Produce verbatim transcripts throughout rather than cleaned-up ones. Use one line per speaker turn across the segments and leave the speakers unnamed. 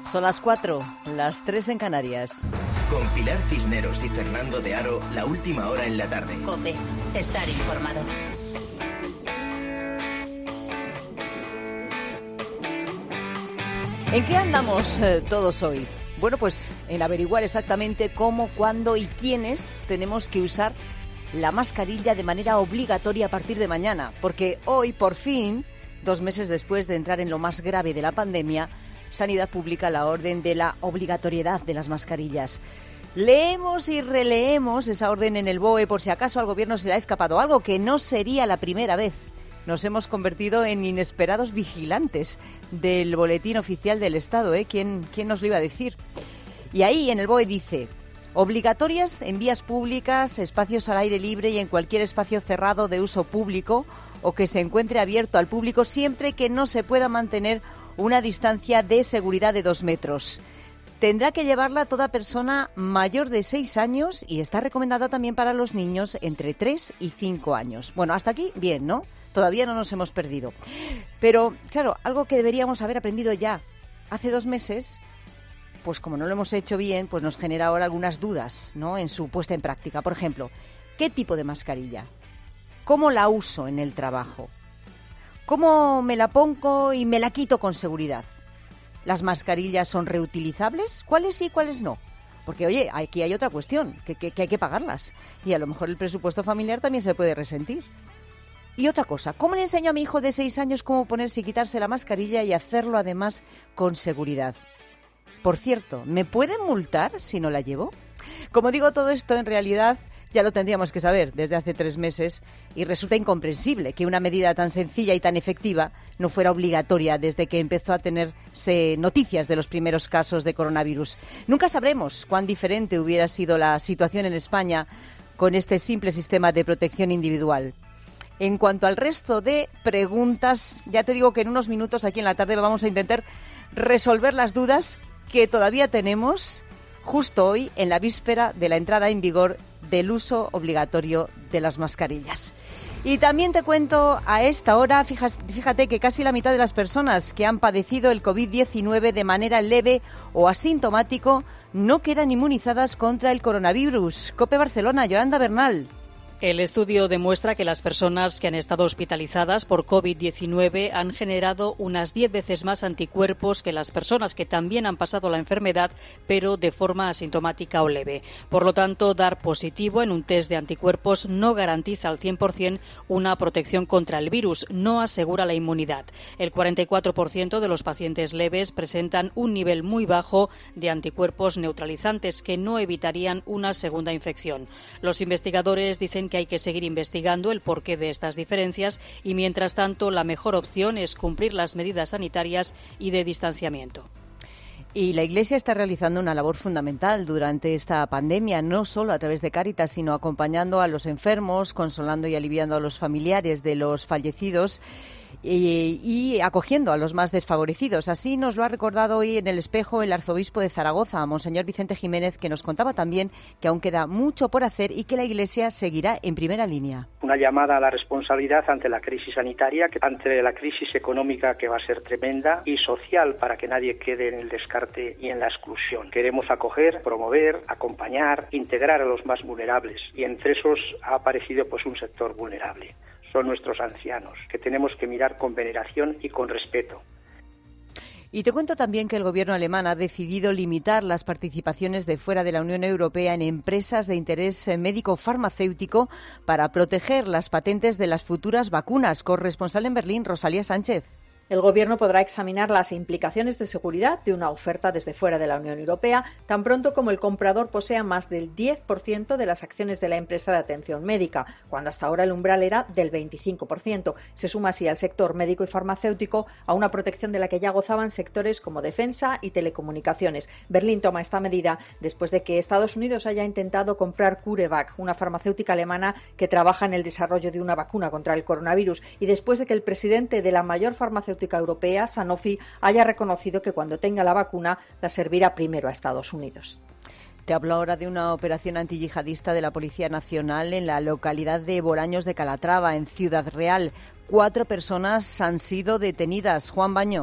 Son las cuatro, las tres en Canarias.
Con Pilar Cisneros y Fernando de Aro, la última hora en la tarde.
COPE, estar informado.
¿En qué andamos eh, todos hoy? Bueno, pues en averiguar exactamente cómo, cuándo y quiénes tenemos que usar la mascarilla de manera obligatoria a partir de mañana. Porque hoy, por fin, dos meses después de entrar en lo más grave de la pandemia, Sanidad publica la orden de la obligatoriedad de las mascarillas. Leemos y releemos esa orden en el B O E por si acaso al Gobierno se le ha escapado algo, que no sería la primera vez. Nos hemos convertido en inesperados vigilantes del Boletín Oficial del Estado, ¿eh? ¿Quién, quién nos lo iba a decir? Y ahí en el B O E dice: obligatorias en vías públicas, espacios al aire libre y en cualquier espacio cerrado de uso público o que se encuentre abierto al público siempre que no se pueda mantener una distancia de seguridad de dos metros. Tendrá que llevarla toda persona mayor de seis años y está recomendada también para los niños entre tres y cinco años. Bueno, hasta aquí bien, ¿no? Todavía no nos hemos perdido. Pero, claro, algo que deberíamos haber aprendido ya hace dos meses, pues como no lo hemos hecho bien, pues nos genera ahora algunas dudas, ¿no?, en su puesta en práctica. Por ejemplo, ¿qué tipo de mascarilla? ¿Cómo la uso en el trabajo? ¿Cómo me la pongo y me la quito con seguridad? ¿Las mascarillas son reutilizables? ¿Cuáles sí y cuáles no? Porque, oye, aquí hay otra cuestión, que, que, que hay que pagarlas. Y a lo mejor el presupuesto familiar también se puede resentir. Y otra cosa, ¿cómo le enseño a mi hijo de seis años cómo ponerse y quitarse la mascarilla y hacerlo además con seguridad? Por cierto, ¿me pueden multar si no la llevo? Como digo, todo esto en realidad ya lo tendríamos que saber desde hace tres meses y resulta incomprensible que una medida tan sencilla y tan efectiva no fuera obligatoria desde que empezó a tenerse noticias de los primeros casos de coronavirus. Nunca sabremos cuán diferente hubiera sido la situación en España con este simple sistema de protección individual. En cuanto al resto de preguntas, ya te digo que en unos minutos aquí en la tarde vamos a intentar resolver las dudas que todavía tenemos justo hoy en la víspera de la entrada en vigor del uso obligatorio de las mascarillas. Y también te cuento a esta hora, fíjate que casi la mitad de las personas que han padecido el covid diecinueve de manera leve o asintomático no quedan inmunizadas contra el coronavirus. COPE Barcelona, Yolanda Bernal.
El estudio demuestra que las personas que han estado hospitalizadas por covid diecinueve han generado unas diez veces más anticuerpos que las personas que también han pasado la enfermedad, pero de forma asintomática o leve. Por lo tanto, dar positivo en un test de anticuerpos no garantiza al cien por ciento una protección contra el virus, no asegura la inmunidad. El cuarenta y cuatro por ciento de los pacientes leves presentan un nivel muy bajo de anticuerpos neutralizantes que no evitarían una segunda infección. Los investigadores dicen que hay que seguir investigando el porqué de estas diferencias y, mientras tanto, la mejor opción es cumplir las medidas sanitarias y de distanciamiento.
Y la Iglesia está realizando una labor fundamental durante esta pandemia, no solo a través de Cáritas, sino acompañando a los enfermos, consolando y aliviando a los familiares de los fallecidos y, y acogiendo a los más desfavorecidos. Así nos lo ha recordado hoy en El Espejo el arzobispo de Zaragoza, Monseñor Vicente Jiménez, que nos contaba también que aún queda mucho por hacer y que la Iglesia seguirá en primera línea.
Una llamada a la responsabilidad ante la crisis sanitaria, ante la crisis económica que va a ser tremenda y social para que nadie quede en el descarte y en la exclusión. Queremos acoger, promover, acompañar, integrar a los más vulnerables y entre esos ha aparecido pues un sector vulnerable. Son nuestros ancianos, que tenemos que mirar con veneración y con respeto.
Y te cuento también que el gobierno alemán ha decidido limitar las participaciones de fuera de la Unión Europea en empresas de interés médico-farmacéutico para proteger las patentes de las futuras vacunas. Corresponsal en Berlín, Rosalía Sánchez.
El Gobierno podrá examinar las implicaciones de seguridad de una oferta desde fuera de la Unión Europea tan pronto como el comprador posea más del diez por ciento de las acciones de la empresa de atención médica, cuando hasta ahora el umbral era del veinticinco por ciento. Se suma así al sector médico y farmacéutico a una protección de la que ya gozaban sectores como defensa y telecomunicaciones. Berlín toma esta medida después de que Estados Unidos haya intentado comprar CureVac, una farmacéutica alemana que trabaja en el desarrollo de una vacuna contra el coronavirus, y después de que el presidente de la mayor farmacéutica europea, Sanofi, haya reconocido que cuando tenga la vacuna la servirá primero a Estados Unidos.
Te hablo ahora de una operación antiyihadista de la Policía Nacional en la localidad de Bolaños de Calatrava, en Ciudad Real. Cuatro personas han sido detenidas. Juan Baño.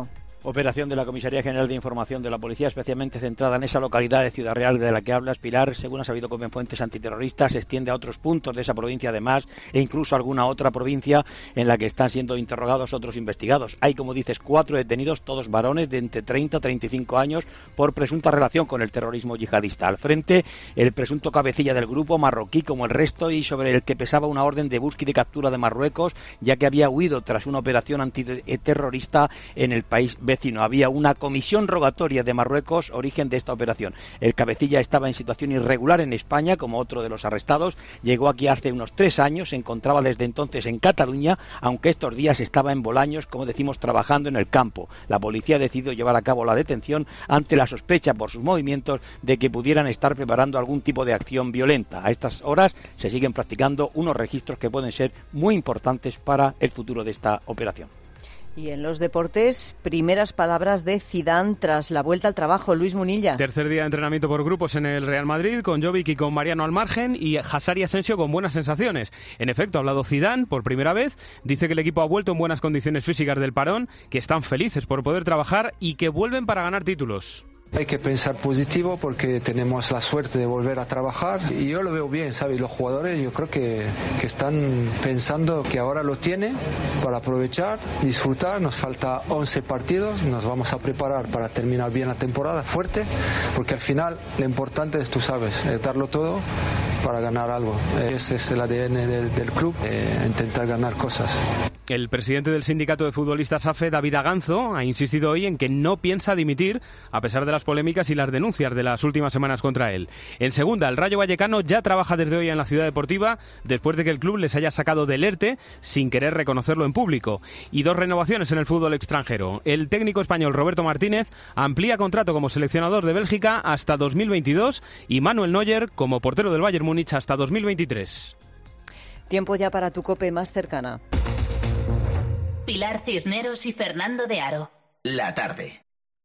Operación de la Comisaría General de Información de la Policía, especialmente centrada en esa localidad de Ciudad Real de la que hablas, Pilar, según ha sabido con fuentes antiterroristas, se extiende a otros puntos de esa provincia además, e incluso a alguna otra provincia en la que están siendo interrogados otros investigados. Hay, como dices, cuatro detenidos, todos varones de entre treinta a treinta y cinco años, por presunta relación con el terrorismo yihadista. Al frente, el presunto cabecilla del grupo, marroquí como el resto, y sobre el que pesaba una orden de búsqueda y captura de Marruecos, ya que había huido tras una operación antiterrorista en el país vecino. Había una comisión rogatoria de Marruecos, origen de esta operación. El cabecilla estaba en situación irregular en España, como otro de los arrestados. Llegó aquí hace unos tres años, se encontraba desde entonces en Cataluña, aunque estos días estaba en Bolaños, como decimos, trabajando en el campo. La policía decidió llevar a cabo la detención ante la sospecha por sus movimientos de que pudieran estar preparando algún tipo de acción violenta. A estas horas se siguen practicando unos registros que pueden ser muy importantes para el futuro de esta operación.
Y en los deportes, primeras palabras de Zidane tras la vuelta al trabajo. Luis Munilla.
Tercer día de entrenamiento por grupos en el Real Madrid, con Jovic y con Mariano al margen, y Hazard y Asensio con buenas sensaciones. En efecto, ha hablado Zidane por primera vez, dice que el equipo ha vuelto en buenas condiciones físicas del parón, que están felices por poder trabajar y que vuelven para ganar títulos.
Hay que pensar positivo porque tenemos la suerte de volver a trabajar y yo lo veo bien, ¿sabes? Los jugadores yo creo que, que están pensando que ahora lo tienen para aprovechar, disfrutar. Nos falta once partidos, nos vamos a preparar para terminar bien la temporada fuerte, porque al final lo importante es, tú sabes, es darlo todo para ganar algo. Ese es el A D N del, del club, eh, intentar ganar cosas.
El presidente del sindicato de futbolistas AFE, David Aganzo, ha insistido hoy en que no piensa dimitir a pesar de las polémicas y las denuncias de las últimas semanas contra él. En segunda, el Rayo Vallecano ya trabaja desde hoy en la Ciudad Deportiva después de que el club les haya sacado del ERTE sin querer reconocerlo en público. Y dos renovaciones en el fútbol extranjero. El técnico español Roberto Martínez amplía contrato como seleccionador de Bélgica hasta dos mil veintidós y Manuel Neuer como portero del Bayern Múnich hasta dos mil veintitrés.
Tiempo ya para tu COPE más cercana.
Pilar Cisneros y Fernando de Aro.
La tarde.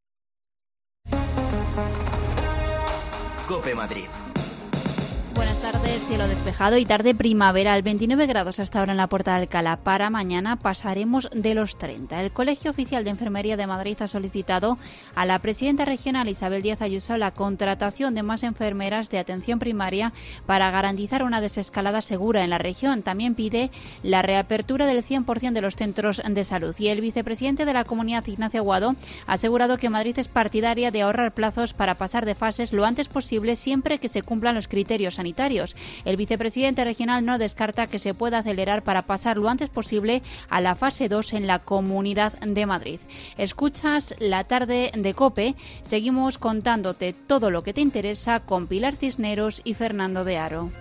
COPE Madrid.
Buenas tardes, cielo despejado y tarde primaveral, veintinueve grados hasta ahora en la Puerta de Alcalá. Para mañana pasaremos de los treinta. El Colegio Oficial de Enfermería de Madrid ha solicitado a la presidenta regional Isabel Díaz Ayuso la contratación de más enfermeras de atención primaria para garantizar una desescalada segura en la región. También pide la reapertura del cien por ciento de los centros de salud. Y el vicepresidente de la Comunidad, Ignacio Aguado, ha asegurado que Madrid es partidaria de ahorrar plazos para pasar de fases lo antes posible, siempre que se cumplan los criterios sanitarios. El vicepresidente regional no descarta que se pueda acelerar para pasar lo antes posible a la fase dos en la Comunidad de Madrid. Escuchas la tarde de COPE. Seguimos contándote todo lo que te interesa con Pilar Cisneros y Fernando de Aro.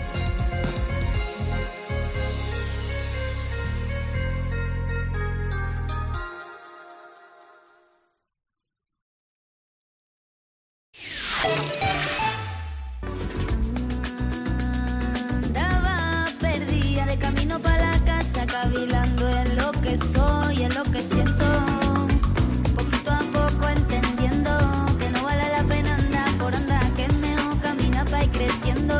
Soy, en lo que siento, poquito a poco entendiendo que no vale la pena andar por andar, que es mejor caminar para ir creciendo.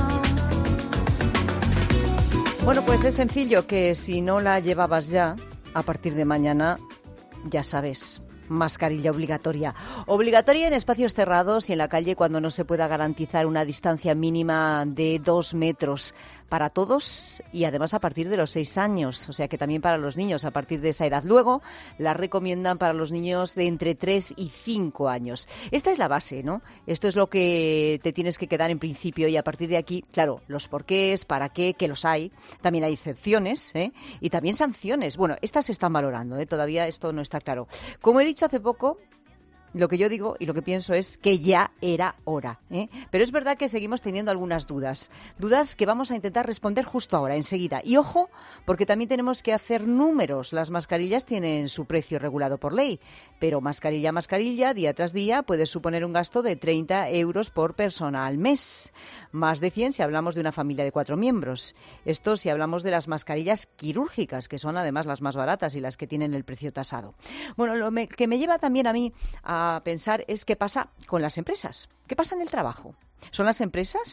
Bueno, pues es sencillo, que si no la llevabas ya, a partir de mañana, ya sabes, mascarilla obligatoria. Obligatoria en espacios cerrados y en la calle cuando no se pueda garantizar una distancia mínima de dos metros para todos y además a partir de los seis años, o sea que también para los niños a partir de esa edad. Luego la recomiendan para los niños de entre tres y cinco años. Esta es la base, ¿no? Esto es lo que te tienes que quedar en principio y a partir de aquí, claro, los porqués, para qué, que los hay. También hay excepciones, ¿eh? Y también sanciones. Bueno, estas se están valorando, ¿eh? Todavía esto no está claro. Como he dicho hace poco, lo que yo digo y lo que pienso es que ya era hora, ¿eh? Pero es verdad que seguimos teniendo algunas dudas. Dudas que vamos a intentar responder justo ahora, enseguida. Y ojo, porque también tenemos que hacer números. Las mascarillas tienen su precio regulado por ley, pero mascarilla a mascarilla, día tras día, puede suponer un gasto de treinta euros por persona al mes. Más de cien si hablamos de una familia de cuatro miembros. Esto si hablamos de las mascarillas quirúrgicas, que son además las más baratas y las que tienen el precio tasado. Bueno, lo me, que me lleva también a mí a a pensar es qué pasa con las empresas, qué pasa en el trabajo. ¿Son las empresas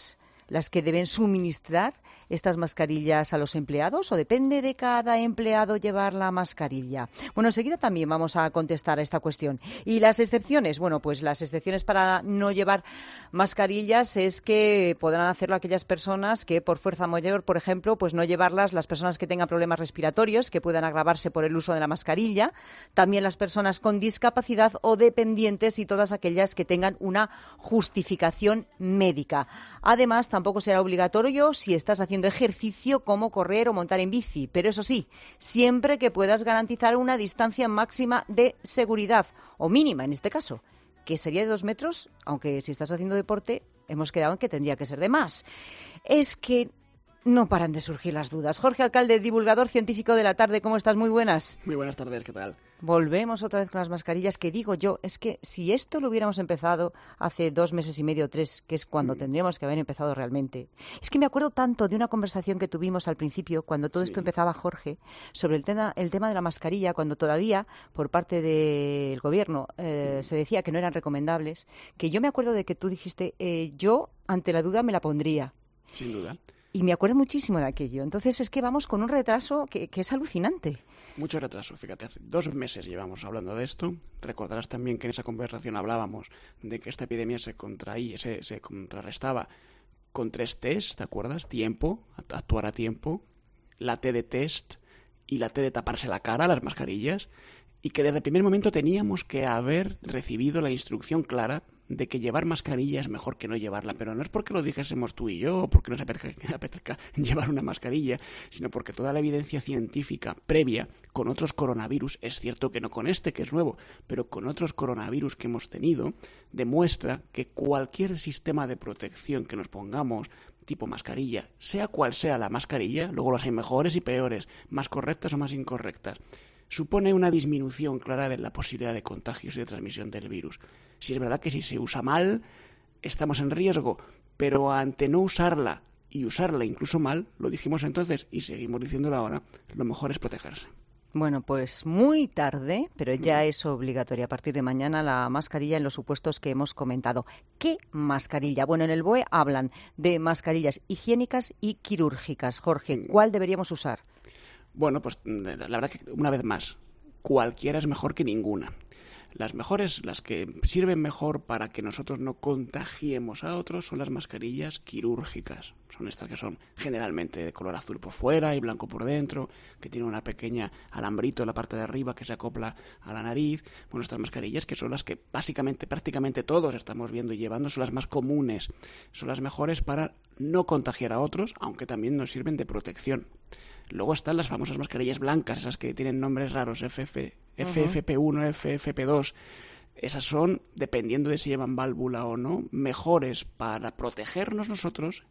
las que deben suministrar estas mascarillas a los empleados o depende de cada empleado llevar la mascarilla? Bueno, enseguida también vamos a contestar a esta cuestión. ¿Y las excepciones? Bueno, pues las excepciones para no llevar mascarillas es que podrán hacerlo aquellas personas que por fuerza mayor, por ejemplo, pues no llevarlas las personas que tengan problemas respiratorios que puedan agravarse por el uso de la mascarilla, también las personas con discapacidad o dependientes y todas aquellas que tengan una justificación médica. Además, tampoco será obligatorio si estás haciendo ejercicio como correr o montar en bici, pero eso sí, siempre que puedas garantizar una distancia máxima de seguridad, o mínima en este caso, que sería de dos metros, aunque si estás haciendo deporte hemos quedado en que tendría que ser de más. Es que no paran de surgir las dudas. Jorge Alcalde, divulgador científico de La Tarde, ¿cómo estás? Muy buenas.
Muy buenas tardes, ¿qué tal?
Volvemos otra vez con las mascarillas, que digo yo, es que si esto lo hubiéramos empezado hace dos meses y medio o tres, que es cuando tendríamos que haber empezado realmente. Es que me acuerdo tanto de una conversación que tuvimos al principio, cuando todo sí. esto empezaba, Jorge, sobre el tema, el tema de la mascarilla, cuando todavía, por parte del gobierno, eh, se decía que no eran recomendables, que yo me acuerdo de que tú dijiste, eh, yo, ante la duda, me la pondría.
Sin duda.
Y me acuerdo muchísimo de aquello. Entonces es que vamos con un retraso que, que es alucinante.
Mucho retraso, fíjate, hace dos meses llevamos hablando de esto. Recordarás también que en esa conversación hablábamos de que esta epidemia se contraía, se, se contrarrestaba con tres test, ¿te acuerdas? Tiempo, actuar a tiempo, la T de test y la T de taparse la cara, las mascarillas, y que desde el primer momento teníamos que haber recibido la instrucción clara de que llevar mascarilla es mejor que no llevarla, pero no es porque lo dijésemos tú y yo, o porque nos apetezca, apetezca llevar una mascarilla, sino porque toda la evidencia científica previa con otros coronavirus, es cierto que no con este, que es nuevo, pero con otros coronavirus que hemos tenido, demuestra que cualquier sistema de protección que nos pongamos, tipo mascarilla, sea cual sea la mascarilla, luego las hay mejores y peores, más correctas o más incorrectas, supone una disminución clara de la posibilidad de contagios y de transmisión del virus. Si es verdad que si se usa mal, estamos en riesgo, pero ante no usarla y usarla incluso mal, lo dijimos entonces y seguimos diciéndolo ahora, lo mejor es protegerse.
Bueno, pues muy tarde, pero ya es obligatoria a partir de mañana la mascarilla en los supuestos que hemos comentado. ¿Qué mascarilla? Bueno, en el B O E hablan de mascarillas higiénicas y quirúrgicas. Jorge, ¿cuál deberíamos usar?
Bueno, pues la verdad que una vez más, cualquiera es mejor que ninguna. Las mejores, las que sirven mejor para que nosotros no contagiemos a otros, son las mascarillas quirúrgicas. Son estas que son generalmente de color azul por fuera y blanco por dentro, que tienen una pequeña alambrito en la parte de arriba que se acopla a la nariz. Bueno, estas mascarillas que son las que básicamente, prácticamente todos estamos viendo y llevando, son las más comunes. Son las mejores para no contagiar a otros, aunque también nos sirven de protección. Luego están las famosas mascarillas blancas, esas que tienen nombres raros, F F, F F P uno, F F P dos. Esas son, dependiendo de si llevan válvula o no, mejores para protegernos nosotros,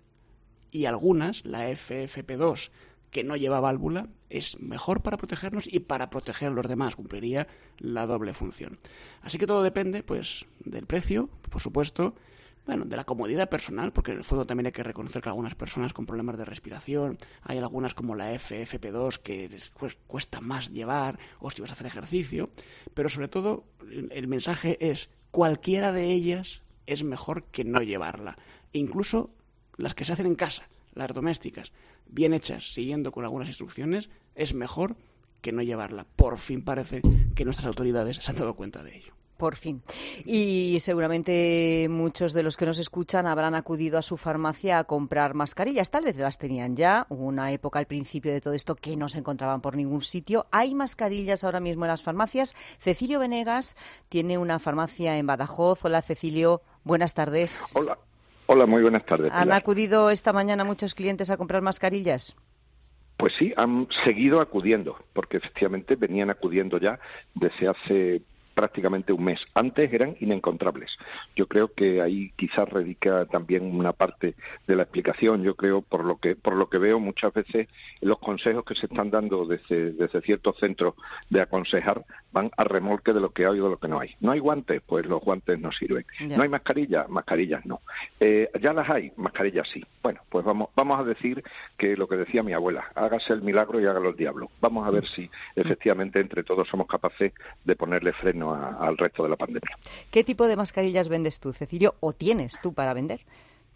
y algunas, la F F P dos, que no lleva válvula, es mejor para protegernos y para proteger a los demás, cumpliría la doble función. Así que todo depende, pues, del precio, por supuesto, bueno, de la comodidad personal, porque en el fondo también hay que reconocer que algunas personas con problemas de respiración, hay algunas como la F F P dos que les cuesta más llevar, o si vas a hacer ejercicio, pero sobre todo el mensaje es, cualquiera de ellas es mejor que no llevarla. E incluso las que se hacen en casa, las domésticas, bien hechas, siguiendo con algunas instrucciones, es mejor que no llevarla. Por fin parece que nuestras autoridades se han dado cuenta de ello.
Por fin. Y seguramente muchos de los que nos escuchan habrán acudido a su farmacia a comprar mascarillas. Tal vez las tenían ya. Hubo una época al principio de todo esto que no se encontraban por ningún sitio. Hay mascarillas ahora mismo en las farmacias. Cecilio Venegas tiene una farmacia en Badajoz. Hola, Cecilio. Buenas tardes.
Hola. Hola, muy buenas tardes.
¿Han acudido esta mañana muchos clientes a comprar mascarillas?
Pues sí, han seguido acudiendo, porque efectivamente venían acudiendo ya desde hace prácticamente un mes. Antes eran inencontrables. Yo creo que ahí quizás radica también una parte de la explicación. Yo creo, por lo que por lo que veo muchas veces, los consejos que se están dando desde, desde ciertos centros de aconsejar van a remolque de lo que hay o de lo que no hay. ¿No hay guantes? Pues los guantes no sirven. Ya. ¿No hay mascarillas? Mascarillas no. Eh, ¿Ya las hay? Mascarillas sí. Bueno, pues vamos vamos a decir que lo que decía mi abuela, hágase el milagro y hágalo el diablo. Vamos a ver si efectivamente entre todos somos capaces de ponerle freno a, al resto de la pandemia.
¿Qué tipo de mascarillas vendes tú, Cecilio, o tienes tú para vender?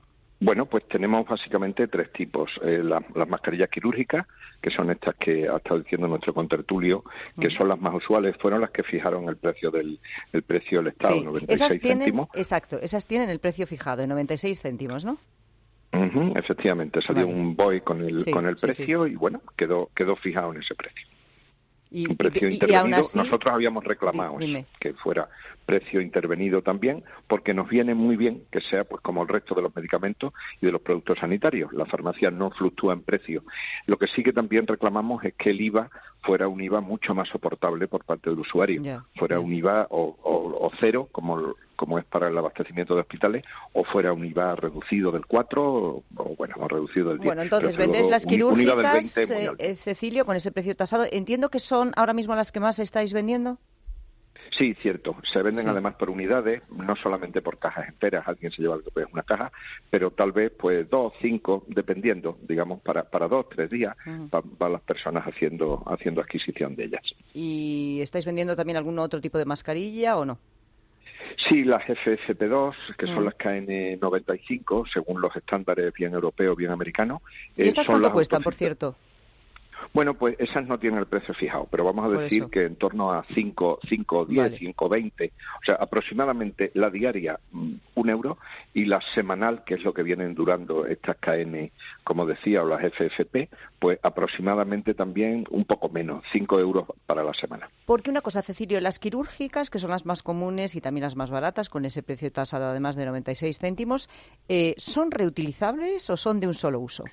Bueno, pues tenemos básicamente tres tipos. Eh, la, las mascarillas quirúrgicas, que son estas que ha estado diciendo nuestro contertulio, que son las más usuales, fueron las que fijaron el precio del el precio del Estado,
sí.
noventa y seis
esas tienen,
céntimos.
Exacto, esas tienen el precio fijado, en noventa y seis céntimos, ¿no?
Uh-huh, efectivamente, salió vale. un B O E con el,
sí,
con el
sí,
precio
sí.
y, bueno, quedó quedó fijado en ese precio.
Y,
un precio
y,
intervenido.
Y aún así,
nosotros habíamos reclamado
dime.
eso, que fuera precio intervenido también, porque nos viene muy bien que sea pues como el resto de los medicamentos y de los productos sanitarios. La farmacia no fluctúa en precio. Lo que sí que también reclamamos es que el I V A fuera un I V A mucho más soportable por parte del usuario.
Yeah,
fuera
yeah.
un I V A o, o, o cero, como como es para el abastecimiento de hospitales, o fuera un I V A reducido del cuatro o, o bueno, o reducido del diez.
Bueno, entonces
Pero,
vendéis las quirúrgicas,
veinte,
eh, Cecilio, con ese precio tasado. Entiendo que son ahora mismo las que más estáis vendiendo.
Sí, cierto. Se venden
sí.
además por unidades, no solamente por cajas enteras. Alguien se lleva lo que es una caja, pero tal vez pues dos, cinco, dependiendo, digamos, para para dos, tres días, uh-huh. van va las personas haciendo haciendo adquisición de ellas.
¿Y estáis vendiendo también algún otro tipo de mascarilla o no?
Sí, las F F P dos, que son
uh-huh.
las K N noventa y cinco, según los estándares bien europeos, bien americanos.
¿Y estas
eh, son
cuánto cuestan, por cierto?
Bueno, pues esas no tienen el precio fijado, pero vamos a decir que en torno a cinco, cinco, diez, vale. cinco, veinte, o sea, aproximadamente la diaria un euro y la semanal, que es lo que vienen durando estas K N, como decía, o las F F P, pues aproximadamente también un poco menos, cinco euros para la semana.
Porque una cosa, Cecilio, las quirúrgicas, que son las más comunes y también las más baratas, con ese precio tasado además de noventa y seis céntimos, eh, ¿son reutilizables o son de un solo uso?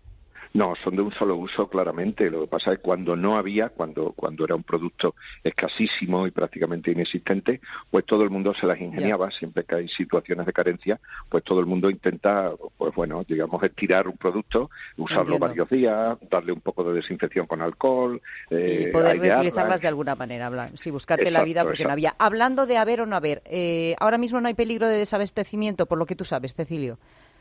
No, son de un solo uso, claramente. Lo que pasa es que cuando no había, cuando cuando era un producto escasísimo y prácticamente inexistente, pues todo el mundo se las ingeniaba. Yeah. Siempre que hay situaciones de carencia, pues todo el mundo intenta, pues bueno, digamos, estirar un producto, usarlo Entiendo. varios días, darle un poco de desinfección con alcohol. Eh,
y poder reutilizarlas de alguna manera. Sí, buscarte exacto, la vida porque exacto. no había. Hablando de haber o no haber, eh, ahora mismo no hay peligro de desabastecimiento, por lo que tú sabes, Cecilio.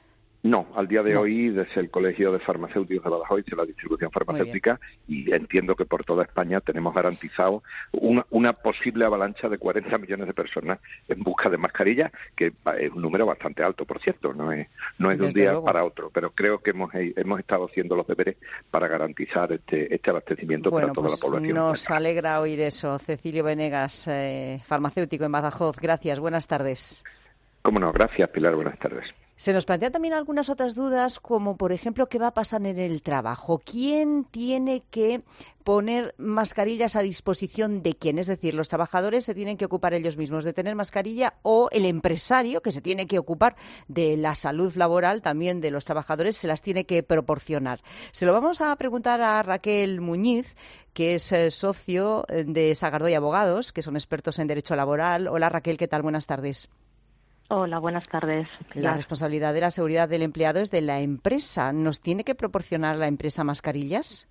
No, al día de
no.
hoy, desde el Colegio de Farmacéuticos de Badajoz y la distribución farmacéutica, y entiendo que por toda España tenemos garantizado una, una posible avalancha de cuarenta millones de personas en busca de mascarillas, que es un número bastante alto, por cierto, no es, no es de un desde día luego. para otro, pero creo que hemos, hemos estado haciendo los deberes para garantizar este, este abastecimiento
bueno,
para toda
pues
la población.
Nos alegra oír eso. Cecilio Venegas, eh, farmacéutico en Badajoz, gracias, buenas tardes.
Cómo no, gracias Pilar, buenas tardes.
Se nos plantean también algunas otras dudas, como por ejemplo, ¿qué va a pasar en el trabajo? ¿Quién tiene que poner mascarillas a disposición de quién? Es decir, ¿los trabajadores se tienen que ocupar ellos mismos de tener mascarilla o el empresario, que se tiene que ocupar de la salud laboral también de los trabajadores, se las tiene que proporcionar? Se lo vamos a preguntar a Raquel Muñiz, que es eh, socio de Sagardoy Abogados, que son expertos en derecho laboral. Hola Raquel, ¿qué tal? Buenas tardes.
Hola, buenas tardes.
La responsabilidad de la seguridad del empleado es de la empresa. ¿Nos tiene que proporcionar la empresa mascarillas?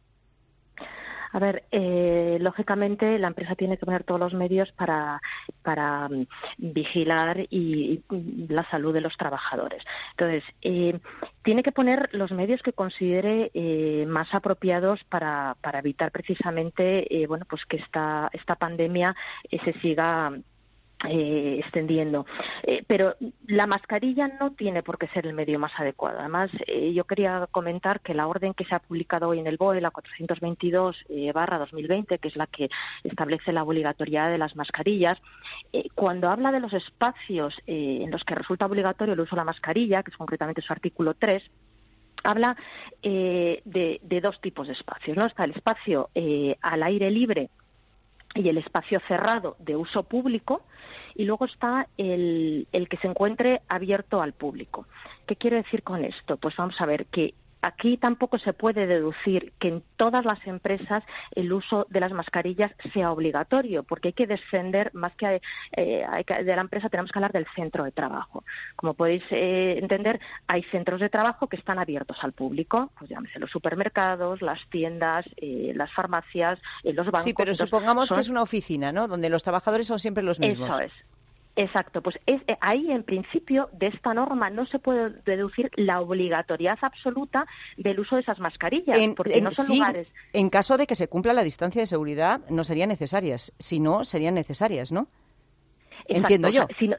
A ver, eh, lógicamente la empresa tiene que poner todos los medios para, para um, vigilar y, y la salud de los trabajadores. Entonces, eh, tiene que poner los medios que considere eh, más apropiados para, para evitar precisamente, eh, bueno, pues que esta, esta pandemia eh, se siga Eh, extendiendo. Eh, pero la mascarilla no tiene por qué ser el medio más adecuado. Además, eh, yo quería comentar que la orden que se ha publicado hoy en el B O E, la cuatrocientos veintidós barra dos mil veinte, que es la que establece la obligatoriedad de las mascarillas, eh, cuando habla de los espacios eh, en los que resulta obligatorio el uso de la mascarilla, que es concretamente su artículo tres, habla eh, de, de dos tipos de espacios, ¿no? Está el espacio eh, al aire libre y el espacio cerrado de uso público, y luego está el, el que se encuentre abierto al público. ¿Qué quiero decir con esto? Pues vamos a ver que aquí tampoco se puede deducir que en todas las empresas el uso de las mascarillas sea obligatorio, porque hay que descender, más que, eh, hay que de la empresa, tenemos que hablar del centro de trabajo. Como podéis eh, entender, hay centros de trabajo que están abiertos al público, pues llámese los supermercados, las tiendas, eh, las farmacias, eh, los bancos.
Sí, pero
Entonces,
supongamos
son...
que es una oficina, ¿no?, donde los trabajadores son siempre los mismos.
Eso es. Exacto, pues es, ahí en principio de esta norma no se puede deducir la obligatoriedad absoluta del uso de esas mascarillas,
en,
porque
en,
no son
sí,
lugares.
En caso de que se cumpla la distancia de seguridad, no serían necesarias. Si no, serían necesarias, ¿no?
Exacto,
Entiendo yo.
O sea, si no,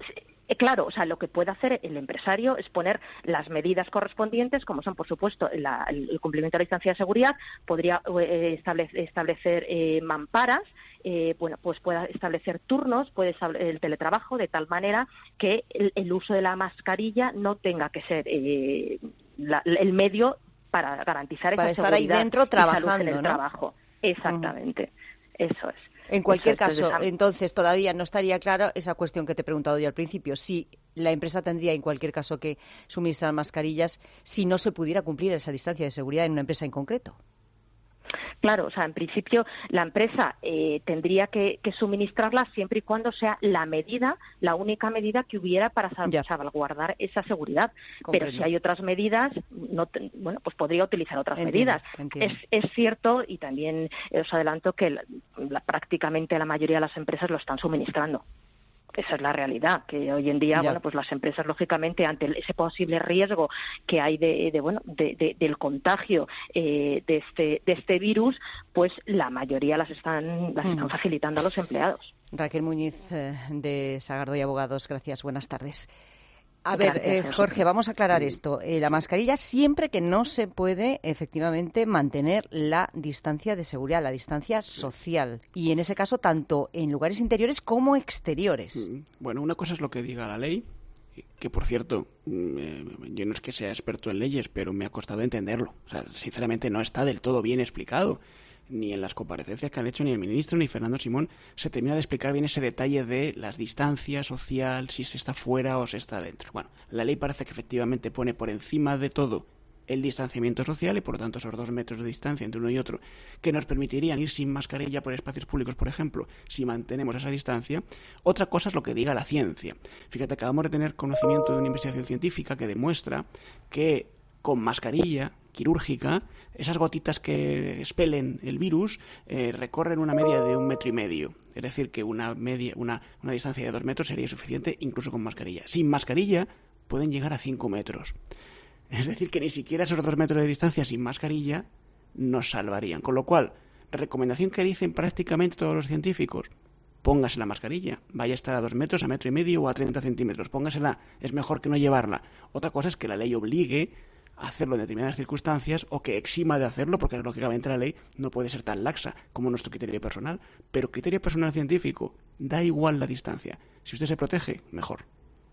Eh, claro, o sea, lo que puede hacer el empresario es poner las medidas correspondientes, como son, por supuesto, la, el cumplimiento de la distancia de seguridad, podría eh, establec- establecer eh, mamparas, eh, bueno, pues pueda establecer turnos, puede establecer el teletrabajo, de tal manera que el, el uso de la mascarilla no tenga que ser eh, la, el medio para garantizar
para
esa
estar
seguridad
ahí dentro trabajando,
y salud en el
¿no?
trabajo. Exactamente, uh-huh. Eso es.
En cualquier
Eso es,
caso,
entonces,
entonces todavía no estaría claro esa cuestión que te he preguntado yo al principio, si la empresa tendría en cualquier caso que suministrar mascarillas si no se pudiera cumplir esa distancia de seguridad en una empresa en concreto.
Claro, o sea, en principio la empresa eh, tendría que, que suministrarlas siempre y cuando sea la medida, la única medida que hubiera para sal- salvaguardar esa seguridad.
Comprendo.
Pero si hay otras medidas, no te- bueno, pues podría utilizar otras
Entiendo,
medidas.
entiendo.
Es, es cierto, y también eh, os adelanto que la- la- prácticamente la mayoría de las empresas lo están suministrando. Esa es la realidad, que hoy en día,
Ya.
bueno, pues las empresas, lógicamente, ante ese posible riesgo que hay de, de bueno, de, de- del contagio eh, de este de este virus, pues la mayoría las están las están
Mm.
facilitando a los empleados.
Raquel Muñiz, eh, de Sagardoy Abogados, gracias, buenas tardes. A
Gracias,
ver, eh,
Jorge.
Jorge, vamos a aclarar esto. Eh, la mascarilla siempre que no se puede efectivamente mantener la distancia de seguridad, la distancia social. Y en ese caso, tanto en lugares interiores como exteriores.
Bueno, una cosa es lo que diga la ley, que por cierto, mm, eh, yo no es que sea experto en leyes, pero me ha costado entenderlo. O sea, sinceramente no está del todo bien explicado. Ni en las comparecencias que han hecho ni el ministro ni Fernando Simón se termina de explicar bien ese detalle de las distancias social, si se está fuera o se está dentro. Bueno, la ley parece que efectivamente pone por encima de todo el distanciamiento social y por lo tanto esos dos metros de distancia entre uno y otro que nos permitirían ir sin mascarilla por espacios públicos, por ejemplo, si mantenemos esa distancia. Otra cosa es lo que diga la ciencia. Fíjate, acabamos de tener conocimiento de una investigación científica que demuestra que con mascarilla quirúrgica, esas gotitas que expelen el virus eh, recorren una media de un metro y medio. Es decir, que una media, una, una distancia de dos metros sería suficiente incluso con mascarilla. Sin mascarilla pueden llegar a cinco metros. Es decir, que ni siquiera esos dos metros de distancia sin mascarilla nos salvarían. Con lo cual, recomendación que dicen prácticamente todos los científicos: póngase la mascarilla, vaya a estar a dos metros, a metro y medio o a treinta centímetros, póngasela, es mejor que no llevarla. Otra cosa es que la ley obligue a hacerlo en determinadas circunstancias o que exima de hacerlo, porque lógicamente la ley no puede ser tan laxa como nuestro criterio personal. Pero criterio personal científico, da igual la distancia. Si usted se protege, mejor.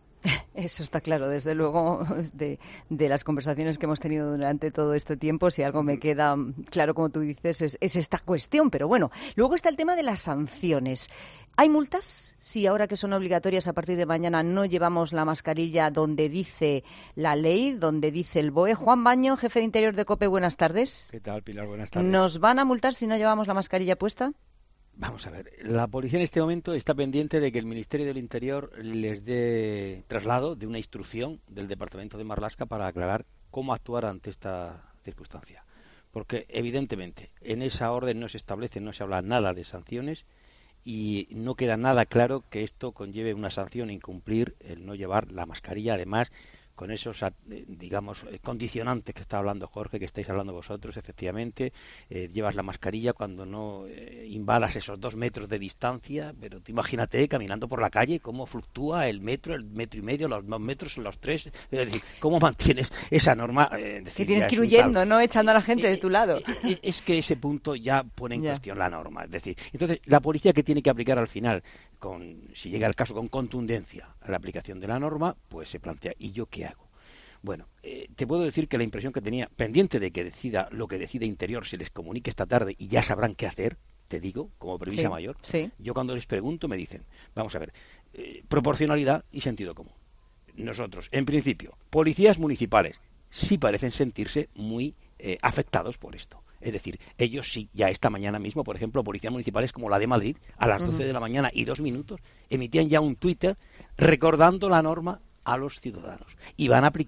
Eso está claro, desde luego, de, de las conversaciones que hemos tenido durante todo este tiempo, si algo me queda claro, como tú dices, es, es esta cuestión. Pero bueno, luego está el tema de las sanciones. ¿Hay multas? Si ahora que son obligatorias a partir de mañana no llevamos la mascarilla donde dice la ley, donde dice el B O E. Juan Baño, jefe de Interior de COPE, buenas tardes.
¿Qué tal, Pilar? Buenas tardes.
¿Nos van a multar si no llevamos la mascarilla puesta?
Vamos a ver, la policía en este momento está pendiente de que el Ministerio del Interior les dé traslado de una instrucción del Departamento de Marlaska para aclarar cómo actuar ante esta circunstancia. Porque, evidentemente, en esa orden no se establece, no se habla nada de sanciones y no queda nada claro que esto conlleve una sanción incumplir el no llevar la mascarilla, además con esos, digamos, condicionantes que está hablando Jorge, que estáis hablando vosotros, efectivamente, eh, llevas la mascarilla cuando no eh, invadas esos dos metros de distancia, pero tú imagínate caminando por la calle cómo fluctúa el metro, el metro y medio, los dos metros, los tres, es decir, cómo mantienes esa norma. Eh, decir,
que tienes que ir
un
huyendo,
tal...
¿no? Echando a la gente eh, de tu lado.
Eh, es que ese punto ya pone en ya. cuestión la norma, es decir, entonces la policía que tiene que aplicar al final, con, si llega el caso con contundencia a la aplicación de la norma, pues se plantea, ¿y yo qué hago? Bueno, eh, te puedo decir que la impresión que tenía, pendiente de que decida lo que decida Interior, se les comunique esta tarde y ya sabrán qué hacer, te digo, como premisa
sí,
mayor.
Sí.
Yo cuando les pregunto me dicen, vamos a ver, eh, proporcionalidad y sentido común. Nosotros, en principio, policías municipales sí parecen sentirse muy eh, afectados por esto. Es decir, ellos sí, ya esta mañana mismo, por ejemplo, policías municipales como la de Madrid, a las doce uh-huh. de la mañana y dos minutos, emitían ya un Twitter recordando la norma a los ciudadanos y van a aplicar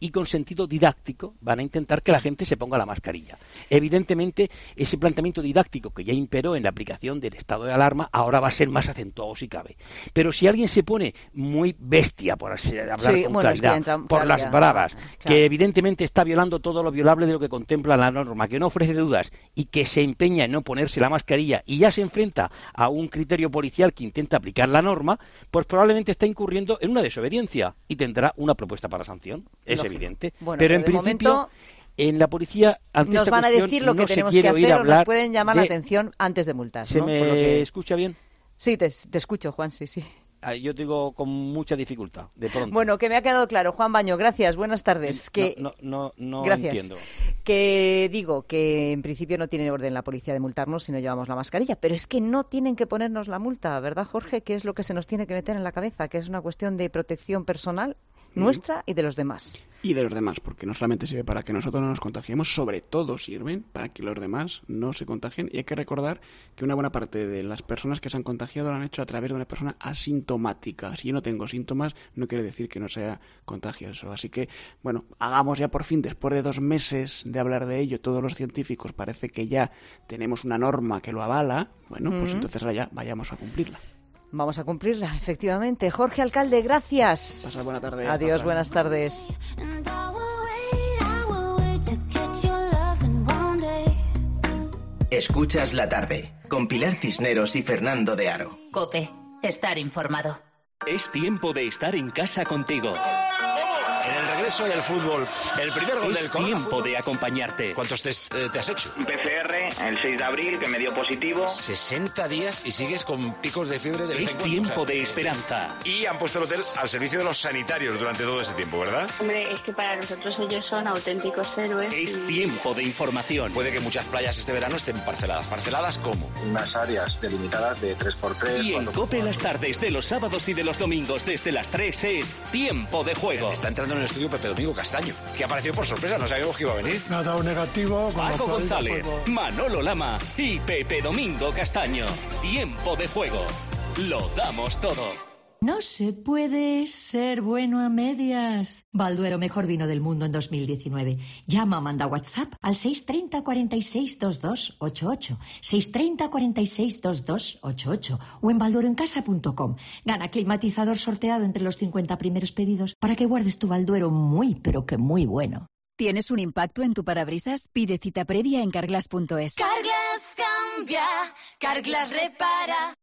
y con sentido didáctico van a intentar que la gente se ponga la mascarilla. Evidentemente, ese planteamiento didáctico que ya imperó en la aplicación del estado de alarma ahora va a ser más acentuado si cabe. Pero si alguien se pone muy bestia, por así hablar
sí,
con
bueno,
claridad,
es que entra,
por
claro,
las bravas,
claro.
que evidentemente está violando todo lo violable de lo que contempla la norma, que no ofrece dudas y que se empeña en no ponerse la mascarilla y ya se enfrenta a un criterio policial que intenta aplicar la norma, pues probablemente está incurriendo en una desobediencia y tendrá una propuesta para sanción. Es Lógico. evidente.
Bueno,
pero, pero en
principio
momento, en la policía ante
nos
esta
van a decir lo que
no
tenemos que hacer o nos pueden llamar
de...
la atención antes de multas.
¿Se
¿no?
me
que...
escucha bien?
Sí, te, te escucho, Juan, sí, sí.
Yo te digo con mucha dificultad, de pronto.
Bueno, que me ha quedado claro. Juan Baño, gracias, buenas tardes. Que...
No, no, no, no
gracias.
entiendo.
Que digo que en principio no tiene orden la policía de multarnos si no llevamos la mascarilla, pero es que no tienen que ponernos la multa, ¿verdad, Jorge? Que es lo que se nos tiene que meter en la cabeza, que es una cuestión de protección personal nuestra y de los demás.
Y de los demás, porque no solamente sirve para que nosotros no nos contagiemos, sobre todo sirven para que los demás no se contagien. Y hay que recordar que una buena parte de las personas que se han contagiado lo han hecho a través de una persona asintomática. Si yo no tengo síntomas, no quiere decir que no sea contagioso. Así que, bueno, hagamos ya por fin, después de dos meses de hablar de ello, todos los científicos parece que ya tenemos una norma que lo avala. Bueno, pues uh-huh. entonces ahora ya vayamos a cumplirla.
Vamos a cumplirla, efectivamente. Jorge Alcalde, gracias.
Pasa buena tarde.
Adiós, buenas tardes.
Escuchas la tarde, con Pilar Cisneros y Fernando de Aro.
COPE, estar informado.
Es tiempo de estar en casa contigo.
En el regreso del fútbol, el primer gol
es
del Corona.
Es tiempo de acompañarte.
¿Cuántos test eh, te has hecho?
Un P C R el seis de abril que me dio positivo.
sesenta días y sigues con picos de fiebre de vez
Es
en cuando.
tiempo
O sea,
de esperanza.
Y han puesto el hotel al servicio de los sanitarios durante todo ese tiempo, ¿verdad?
Hombre, es que para nosotros ellos son auténticos héroes.
Es
y...
tiempo de información.
Puede que muchas playas este verano estén parceladas. ¿Parceladas cómo?
Unas áreas delimitadas de tres por tres.
Y en COPE las tardes de los sábados y de los domingos desde las tres es tiempo de juego.
Está entrando en el estudio Pepe Domingo Castaño, que ha aparecido por sorpresa, no sabíamos que iba a venir.
Me ha dado negativo.
Paco González, Manolo Lama y Pepe Domingo Castaño. Tiempo de juego. Lo damos todo.
No se puede ser bueno a medias. Balduero, mejor vino del mundo en dos mil diecinueve. Llama o manda WhatsApp al seis treinta, cuarenta y seis, veintidós ochenta y ocho, seis treinta, cuarenta y seis, veintidós ochenta y ocho o en baldueroencasa punto com. Gana climatizador sorteado entre los cincuenta primeros pedidos para que guardes tu Balduero muy, pero que muy bueno.
¿Tienes un impacto en tu parabrisas? Pide cita previa en carglass punto es.
Carglass cambia, Carglass repara.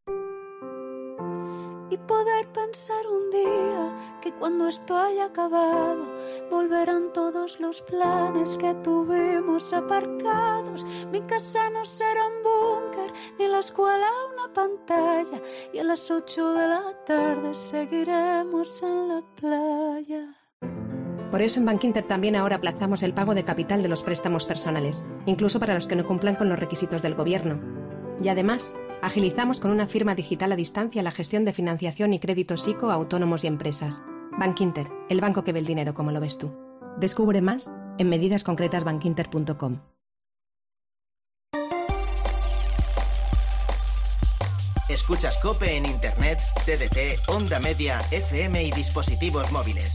Y poder pensar un día que cuando esto haya acabado volverán todos los planes que tuvimos aparcados. Mi casa no será un búnker, ni la escuela una pantalla, y a las ocho de la tarde seguiremos en la playa.
Por eso en Bankinter también ahora aplazamos el pago de capital de los préstamos personales, incluso para los que no cumplan con los requisitos del gobierno. Y además, agilizamos con una firma digital a distancia la gestión de financiación y créditos I C O a autónomos y empresas. Bankinter, el banco que ve el dinero como lo ves tú. Descubre más en medidas concretas bankinter punto com.
Escuchas COPE en Internet, T D T, Onda Media, F M y dispositivos móviles.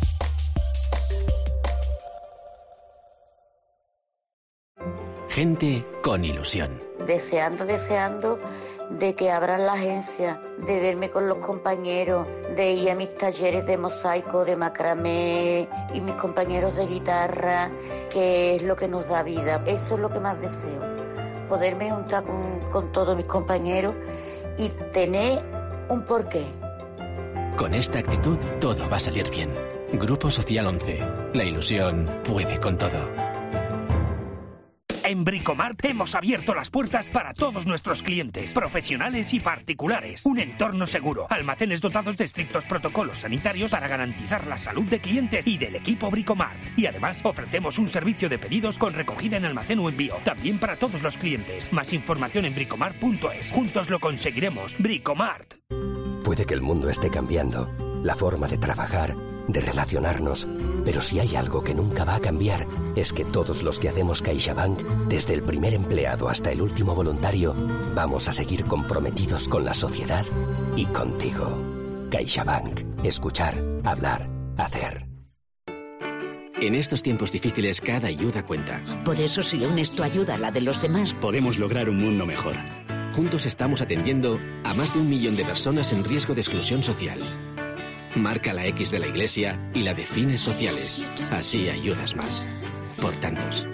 Gente con ilusión.
Deseando, deseando de que abran la agencia, de verme con los compañeros, de ir a mis talleres de mosaico, de macramé y mis compañeros de guitarra, que es lo que nos da vida. Eso es lo que más deseo, poderme juntar con, con todos mis compañeros y tener un porqué.
Con esta actitud todo va a salir bien. Grupo Social once. La ilusión puede con todo.
En Bricomart hemos abierto las puertas para todos nuestros clientes, profesionales y particulares. Un entorno seguro, almacenes dotados de estrictos protocolos sanitarios para garantizar la salud de clientes y del equipo Bricomart. Y además ofrecemos un servicio de pedidos con recogida en almacén o envío, también para todos los clientes. Más información en bricomart punto es. Juntos lo conseguiremos. Bricomart.
Puede que el mundo esté cambiando, la forma de trabajar, de relacionarnos, pero si hay algo que nunca va a cambiar, es que todos los que hacemos CaixaBank, desde el primer empleado hasta el último voluntario, vamos a seguir comprometidos con la sociedad y contigo. CaixaBank. Escuchar, hablar, hacer.
En estos tiempos difíciles, cada ayuda cuenta.
Por eso, si unes tu ayuda a la de los demás,
podemos lograr un mundo mejor. Juntos estamos atendiendo a más de un millón de personas en riesgo de exclusión social. Marca la X de la Iglesia y la de fines sociales. Así ayudas más. Por tantos.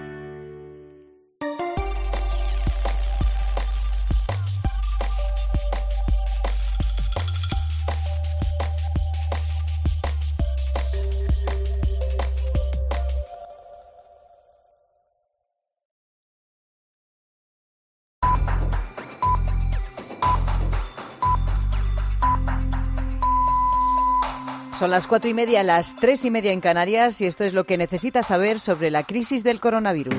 Son las cuatro y media, las tres y media en Canarias, y esto es lo que necesitas saber sobre la crisis del coronavirus.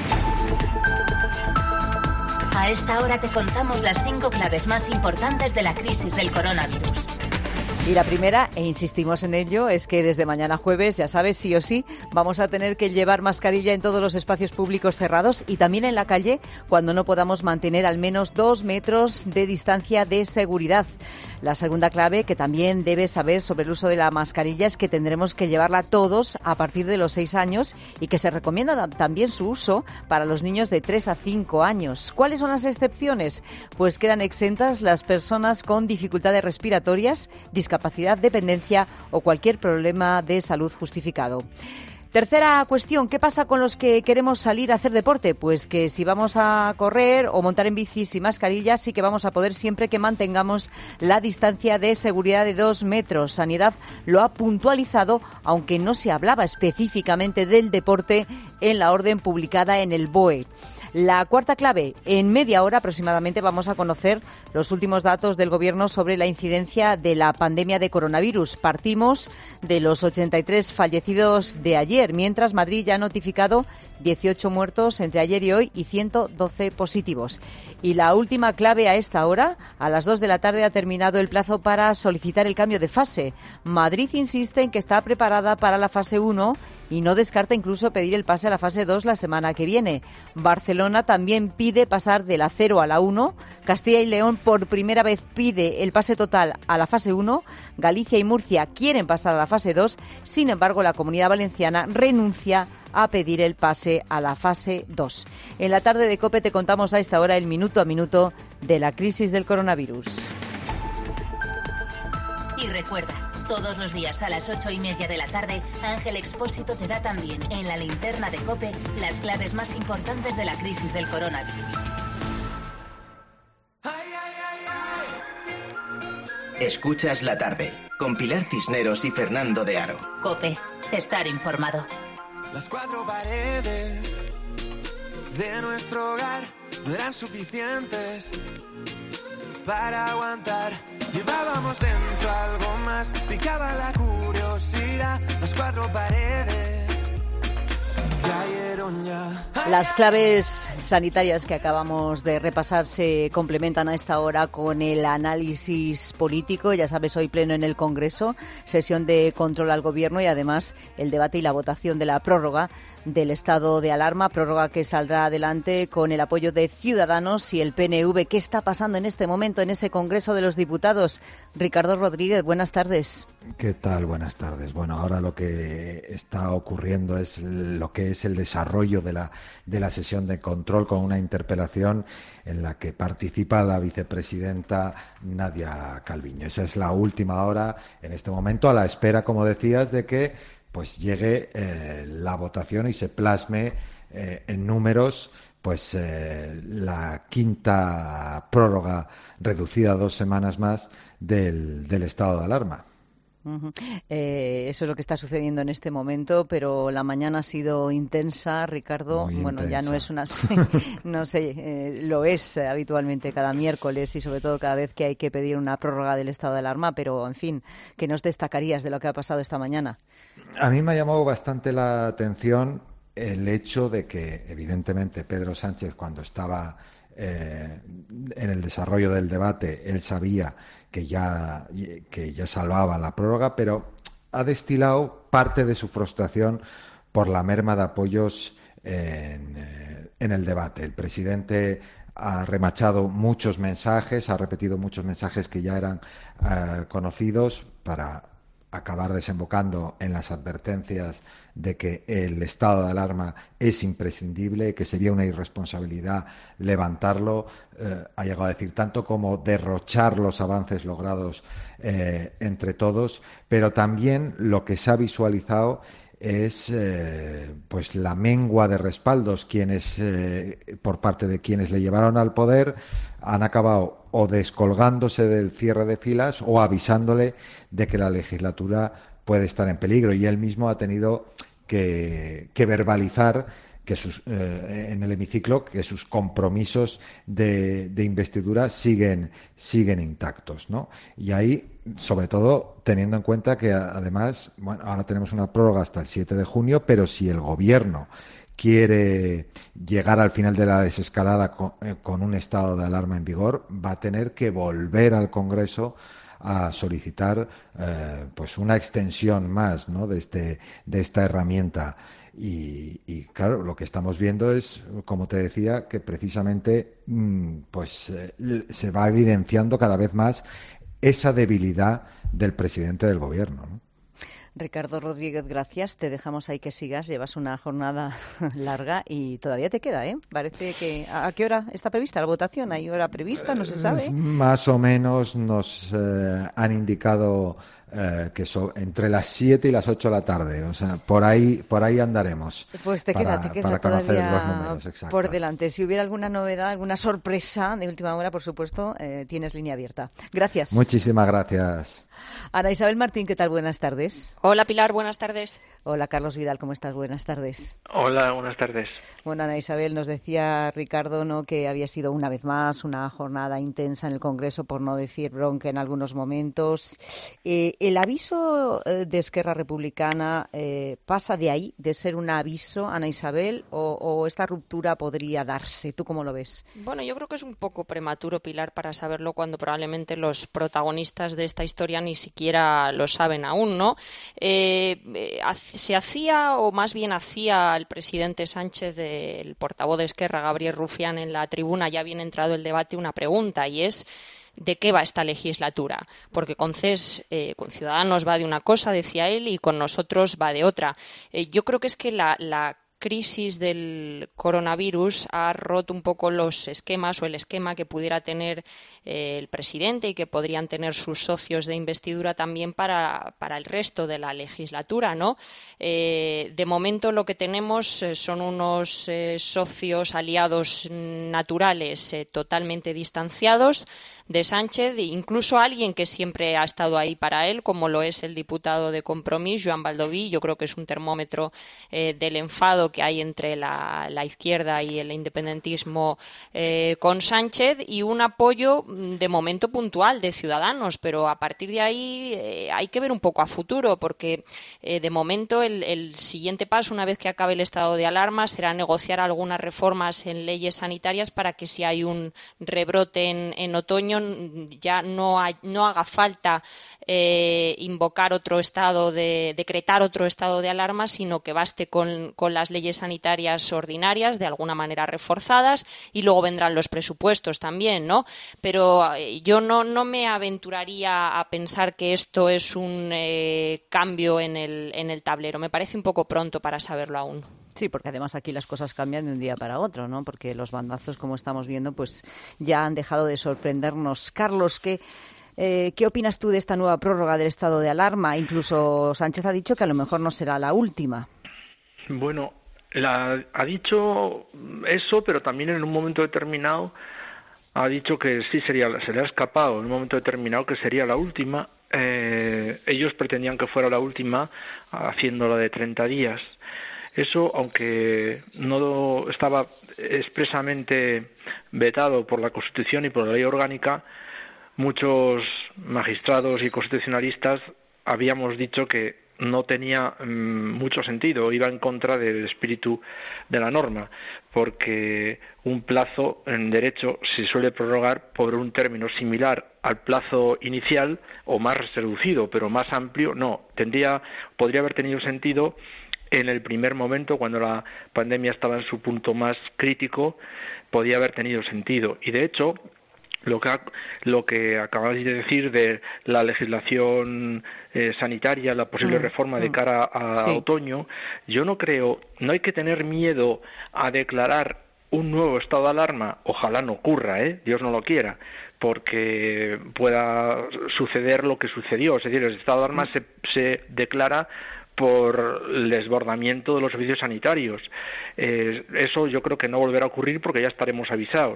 A esta hora te contamos las cinco claves más importantes de la crisis del coronavirus.
Y la primera, e insistimos en ello, es que desde mañana jueves, ya sabes, sí o sí, vamos a tener que llevar mascarilla en todos los espacios públicos cerrados y también en la calle cuando no podamos mantener al menos dos metros de distancia de seguridad. La segunda clave que también debes saber sobre el uso de la mascarilla es que tendremos que llevarla todos a partir de los seis años y que se recomienda también su uso para los niños de tres a cinco años. ¿Cuáles son las excepciones? Pues quedan exentas las personas con dificultades respiratorias, discapacidad, dependencia o cualquier problema de salud justificado. Tercera cuestión, ¿qué pasa con los que queremos salir a hacer deporte? Pues que si vamos a correr o montar en bici sin mascarilla, sí que vamos a poder siempre que mantengamos la distancia de seguridad de dos metros. Sanidad lo ha puntualizado, aunque no se hablaba específicamente del deporte en la orden publicada en el B O E. La cuarta clave, en media hora aproximadamente vamos a conocer los últimos datos del Gobierno sobre la incidencia de la pandemia de coronavirus. Partimos de los ochenta y tres fallecidos de ayer, mientras Madrid ya ha notificado dieciocho muertos entre ayer y hoy y ciento doce positivos. Y la última clave a esta hora, a las dos de la tarde ha terminado el plazo para solicitar el cambio de fase. Madrid insiste en que está preparada para la fase uno y no descarta incluso pedir el pase a la fase dos la semana que viene. Barcelona también pide pasar de la cero a la uno. Castilla y León por primera vez pide el pase total a la fase uno. Galicia y Murcia quieren pasar a la fase dos. Sin embargo, la Comunidad Valenciana renuncia a pedir el pase a la fase dos. En la tarde de COPE te contamos a esta hora el minuto a minuto de la crisis del coronavirus.
Y recuerda, todos los días a las ocho y media de la tarde, Ángel Expósito te da también en la linterna de COPE las claves más importantes de la crisis del coronavirus.
Escuchas la tarde, con Pilar Cisneros y Fernando de Aro.
COPE, estar informado.
Las cuatro paredes de nuestro hogar no eran suficientes para aguantar. Llevábamos dentro algo más, picaba la curiosidad. Las cuatro paredes cayeron ya.
Las claves sanitarias que acabamos de repasar se complementan a esta hora con el análisis político. Ya sabes, hoy pleno en el Congreso, sesión de control al Gobierno y además el debate y la votación de la prórroga del estado de alarma, prórroga que saldrá adelante con el apoyo de Ciudadanos y el P N V. ¿Qué está pasando en este momento en ese Congreso de los Diputados? Ricardo Rodríguez, buenas tardes.
¿Qué tal? Buenas tardes. Bueno, ahora lo que está ocurriendo es lo que es el desarrollo de la, de la sesión de control con una interpelación en la que participa la vicepresidenta Nadia Calviño. Esa es la última hora en este momento, a la espera, como decías, de que pues llegue eh, la votación y se plasme eh, en números pues eh, la quinta prórroga reducida a dos semanas más del, del estado de alarma.
Uh-huh. Eh, eso es lo que está sucediendo en este momento, pero la mañana ha sido intensa, Ricardo.
Muy
bueno,
intensa.
Ya no es una, no sé, eh, lo es habitualmente cada miércoles y sobre todo cada vez que hay que pedir una prórroga del estado de alarma, pero en fin, ¿qué nos destacarías de lo que ha pasado esta mañana?
A mí me ha llamado bastante la atención el hecho de que, evidentemente, Pedro Sánchez, cuando estaba eh, en el desarrollo del debate, él sabía que ya, que ya salvaba la prórroga, pero ha destilado parte de su frustración por la merma de apoyos en, en el debate. El presidente ha remachado muchos mensajes, ha repetido muchos mensajes que ya eran uh, conocidos para acabar desembocando en las advertencias de que el estado de alarma es imprescindible, que sería una irresponsabilidad levantarlo, eh, ha llegado a decir tanto como derrochar los avances logrados eh, entre todos, pero también lo que se ha visualizado es eh, pues la mengua de respaldos. Quienes eh, por parte de quienes le llevaron al poder han acabado o descolgándose del cierre de filas o avisándole de que la legislatura puede estar en peligro, y él mismo ha tenido que, que verbalizar que sus, eh, en el hemiciclo que sus compromisos de, de investidura siguen siguen intactos, ¿no? Y ahí, sobre todo, teniendo en cuenta que además, bueno, ahora tenemos una prórroga hasta el siete de junio, pero si el gobierno quiere llegar al final de la desescalada con, eh, con un estado de alarma en vigor, va a tener que volver al Congreso a solicitar eh, pues una extensión más, ¿no?, de este de esta herramienta. Y, y claro, lo que estamos viendo es, como te decía, que precisamente pues eh, se va evidenciando cada vez más esa debilidad del presidente del gobierno, ¿no?
Ricardo Rodríguez, gracias. Te dejamos ahí que sigas. Llevas una jornada larga y todavía te queda, ¿eh? Parece que... ¿A qué hora está prevista la votación? ¿Hay hora prevista? ¿No se sabe?
Más o menos nos eh, han indicado eh, que so, entre las siete y las ocho de la tarde. O sea, por ahí por ahí andaremos.
Pues te
para,
queda, te queda
para conocer
todavía
los números exactos
por delante. Si hubiera alguna novedad, alguna sorpresa de última hora, por supuesto, eh, tienes línea abierta. Gracias.
Muchísimas gracias.
Ana Isabel Martín, ¿qué tal? Buenas tardes.
Hola Pilar, buenas tardes.
Hola Carlos Vidal, ¿cómo estás? Buenas tardes.
Hola, buenas tardes.
Bueno, Ana Isabel, nos decía Ricardo, ¿no?, que había sido una vez más una jornada intensa en el Congreso, por no decir bronca en algunos momentos. Eh, el aviso eh, de Esquerra Republicana eh, pasa de ahí, de ser un aviso, Ana Isabel, o, o esta ruptura podría darse. ¿Tú cómo lo ves?
Bueno, yo creo que es un poco prematuro, Pilar, para saberlo cuando probablemente los protagonistas de esta historia ni siquiera lo saben aún, ¿no? Eh, eh, se hacía, o más bien hacía el presidente Sánchez, el portavoz de Esquerra, Gabriel Rufián, en la tribuna, ya bien entrado el debate, una pregunta, y es: ¿de qué va esta legislatura? Porque con C E S, eh, con Ciudadanos va de una cosa, decía él, y con nosotros va de otra. Eh, yo creo que es que la, la crisis del coronavirus ha roto un poco los esquemas o el esquema que pudiera tener eh, el presidente y que podrían tener sus socios de investidura también para, para el resto de la legislatura, ¿no? Eh, de momento lo que tenemos eh, son unos eh, socios aliados naturales eh, totalmente distanciados de Sánchez, e incluso alguien que siempre ha estado ahí para él, como lo es el diputado de Compromís, Joan Baldoví. Yo creo que es un termómetro eh, del enfado que hay entre la, la izquierda y el independentismo eh, con Sánchez, y un apoyo de momento puntual de Ciudadanos, pero a partir de ahí eh, hay que ver un poco a futuro, porque eh, de momento el, el siguiente paso, una vez que acabe el estado de alarma, será negociar algunas reformas en leyes sanitarias para que, si hay un rebrote en, en otoño, ya no, hay, no haga falta eh, invocar otro estado de, decretar otro estado de alarma, sino que baste con, con las leyes sanitarias ordinarias, de alguna manera reforzadas, y luego vendrán los presupuestos también, ¿no? Pero eh, yo no, no me aventuraría a pensar que esto es un eh, cambio en el, en el tablero. Me parece un poco pronto para saberlo aún.
Sí, porque además aquí las cosas cambian de un día para otro, ¿no? Porque los bandazos, como estamos viendo, pues ya han dejado de sorprendernos. Carlos, ¿qué, eh, ¿qué opinas tú de esta nueva prórroga del estado de alarma? Incluso Sánchez ha dicho que a lo mejor no será la última.
Bueno, la, ha dicho eso, pero también en un momento determinado ha dicho que sí sería, se le ha escapado en un momento determinado que sería la última. Eh, ellos pretendían que fuera la última, haciéndola de treinta días. Eso, aunque no estaba expresamente vetado por la Constitución y por la ley orgánica, muchos magistrados y constitucionalistas habíamos dicho que no tenía mmm, mucho sentido, iba en contra del espíritu de la norma, porque un plazo en derecho se suele prorrogar por un término similar al plazo inicial o más reducido, pero más amplio no. Tendría, podría haber tenido sentido en el primer momento, cuando la pandemia estaba en su punto más crítico, podía haber tenido sentido. Y de hecho, Lo que, ha, lo que acabáis de decir de la legislación eh, sanitaria, la posible mm, reforma mm. de cara a sí. otoño, yo no creo, no hay que tener miedo a declarar un nuevo estado de alarma, ojalá no ocurra, ¿eh? Dios no lo quiera, porque pueda suceder lo que sucedió, es decir, el estado de alarma mm. se, se declara por el desbordamiento de los servicios sanitarios. Eh, eso yo creo que no volverá a ocurrir porque ya estaremos avisados.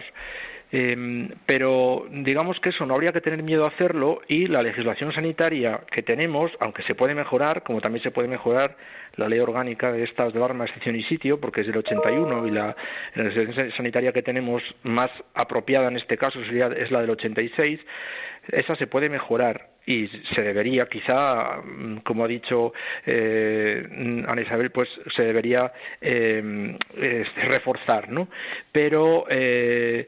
Eh, pero digamos que eso no habría que tener miedo a hacerlo, y la legislación sanitaria que tenemos, aunque se puede mejorar, como también se puede mejorar la ley orgánica de estados de alarma, excepción y sitio, porque es del ochenta y uno, y la, la legislación sanitaria que tenemos más apropiada en este caso sería, es la del ochenta y seis, esa se puede mejorar. Y se debería, quizá, como ha dicho eh, Ana Isabel, pues se debería eh, eh, reforzar, ¿no? Pero eh,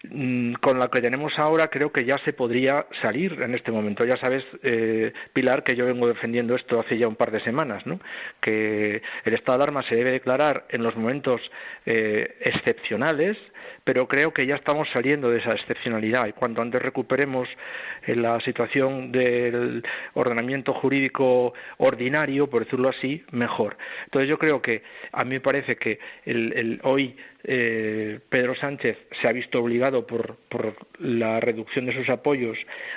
con la que tenemos ahora creo que ya se podría salir en este momento. Ya sabes, eh, Pilar, que yo vengo defendiendo esto hace ya un par de semanas, ¿no? Que el estado de alarma se debe declarar en los momentos eh, excepcionales, pero creo que ya estamos saliendo de esa excepcionalidad, y cuanto antes recuperemos la situación del ordenamiento jurídico ordinario, por decirlo así, mejor. Entonces yo creo que a mí me parece que el, el hoy eh, Pedro Sánchez se ha visto obligado por, por la reducción de sus apoyos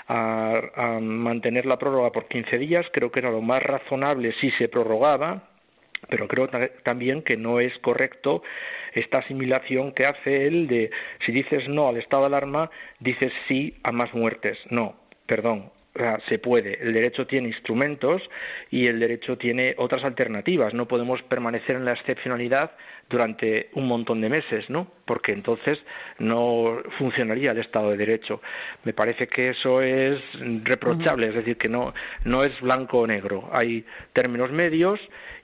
a, a mantener la prórroga por quince días. Creo que era lo más razonable si se prorrogaba, pero creo también que no es correcto esta asimilación que hace él de si dices no al estado de alarma, dices sí a más muertes. No, perdón. O sea, se puede. El derecho tiene instrumentos y el derecho tiene otras alternativas. No podemos permanecer en la excepcionalidad durante un montón de meses, ¿no? Porque entonces no funcionaría el Estado de Derecho. Me parece que eso es reprochable, uh-huh. es decir, que no, no es blanco o negro. Hay términos medios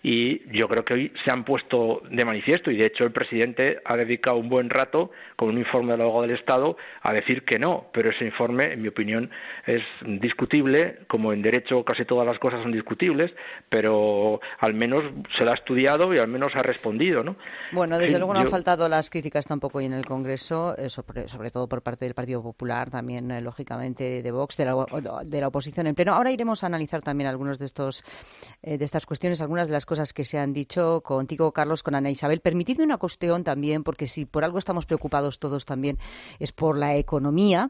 y yo creo que hoy se han puesto de manifiesto, y de hecho el presidente ha dedicado un buen rato con un informe del abogado del Estado a decir que no, pero ese informe, en mi opinión, es discutible, como en derecho casi todas las cosas son discutibles, pero al menos se lo ha estudiado y al menos ha respondido, ¿no?
Bueno, desde
sí,
luego no
yo...
han faltado las críticas tampoco hoy en el Congreso, eh, sobre, sobre todo por parte del Partido Popular, también eh, lógicamente de Vox, de la, de la oposición en pleno. Ahora iremos a analizar también algunos de estos eh, de estas cuestiones, algunas de las cosas que se han dicho contigo, Carlos, con Ana Isabel. Permitidme una cuestión también, porque si por algo estamos preocupados todos también es por la economía,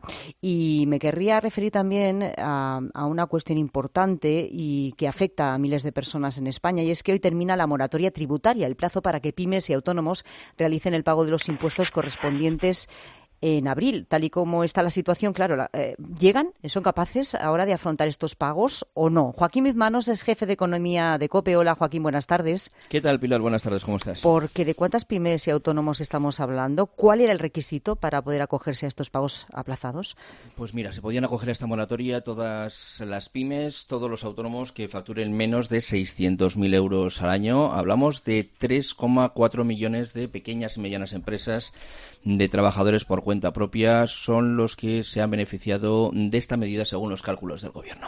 y me querría referir también a, a una cuestión importante y que afecta a miles de personas en España, y es que hoy termina la moratoria tributaria, el plazo para que pymes y autónomos realicen el pago de los impuestos correspondientes en abril. Tal y como está la situación, claro, eh, ¿llegan? ¿Son capaces ahora de afrontar estos pagos o no? Joaquín Bizmanos es jefe de economía de COPE. Hola, Joaquín, buenas tardes.
¿Qué tal, Pilar? Buenas tardes, ¿cómo estás?
Porque ¿de cuántas pymes y autónomos estamos hablando? ¿Cuál era el requisito para poder acogerse a estos pagos aplazados?
Pues mira, se podían acoger a esta moratoria todas las pymes, todos los autónomos que facturen menos de seiscientos mil euros al año. Hablamos de tres coma cuatro millones de pequeñas y medianas empresas, de trabajadores por cuenta propia, son los que se han beneficiado de esta medida según los cálculos del Gobierno.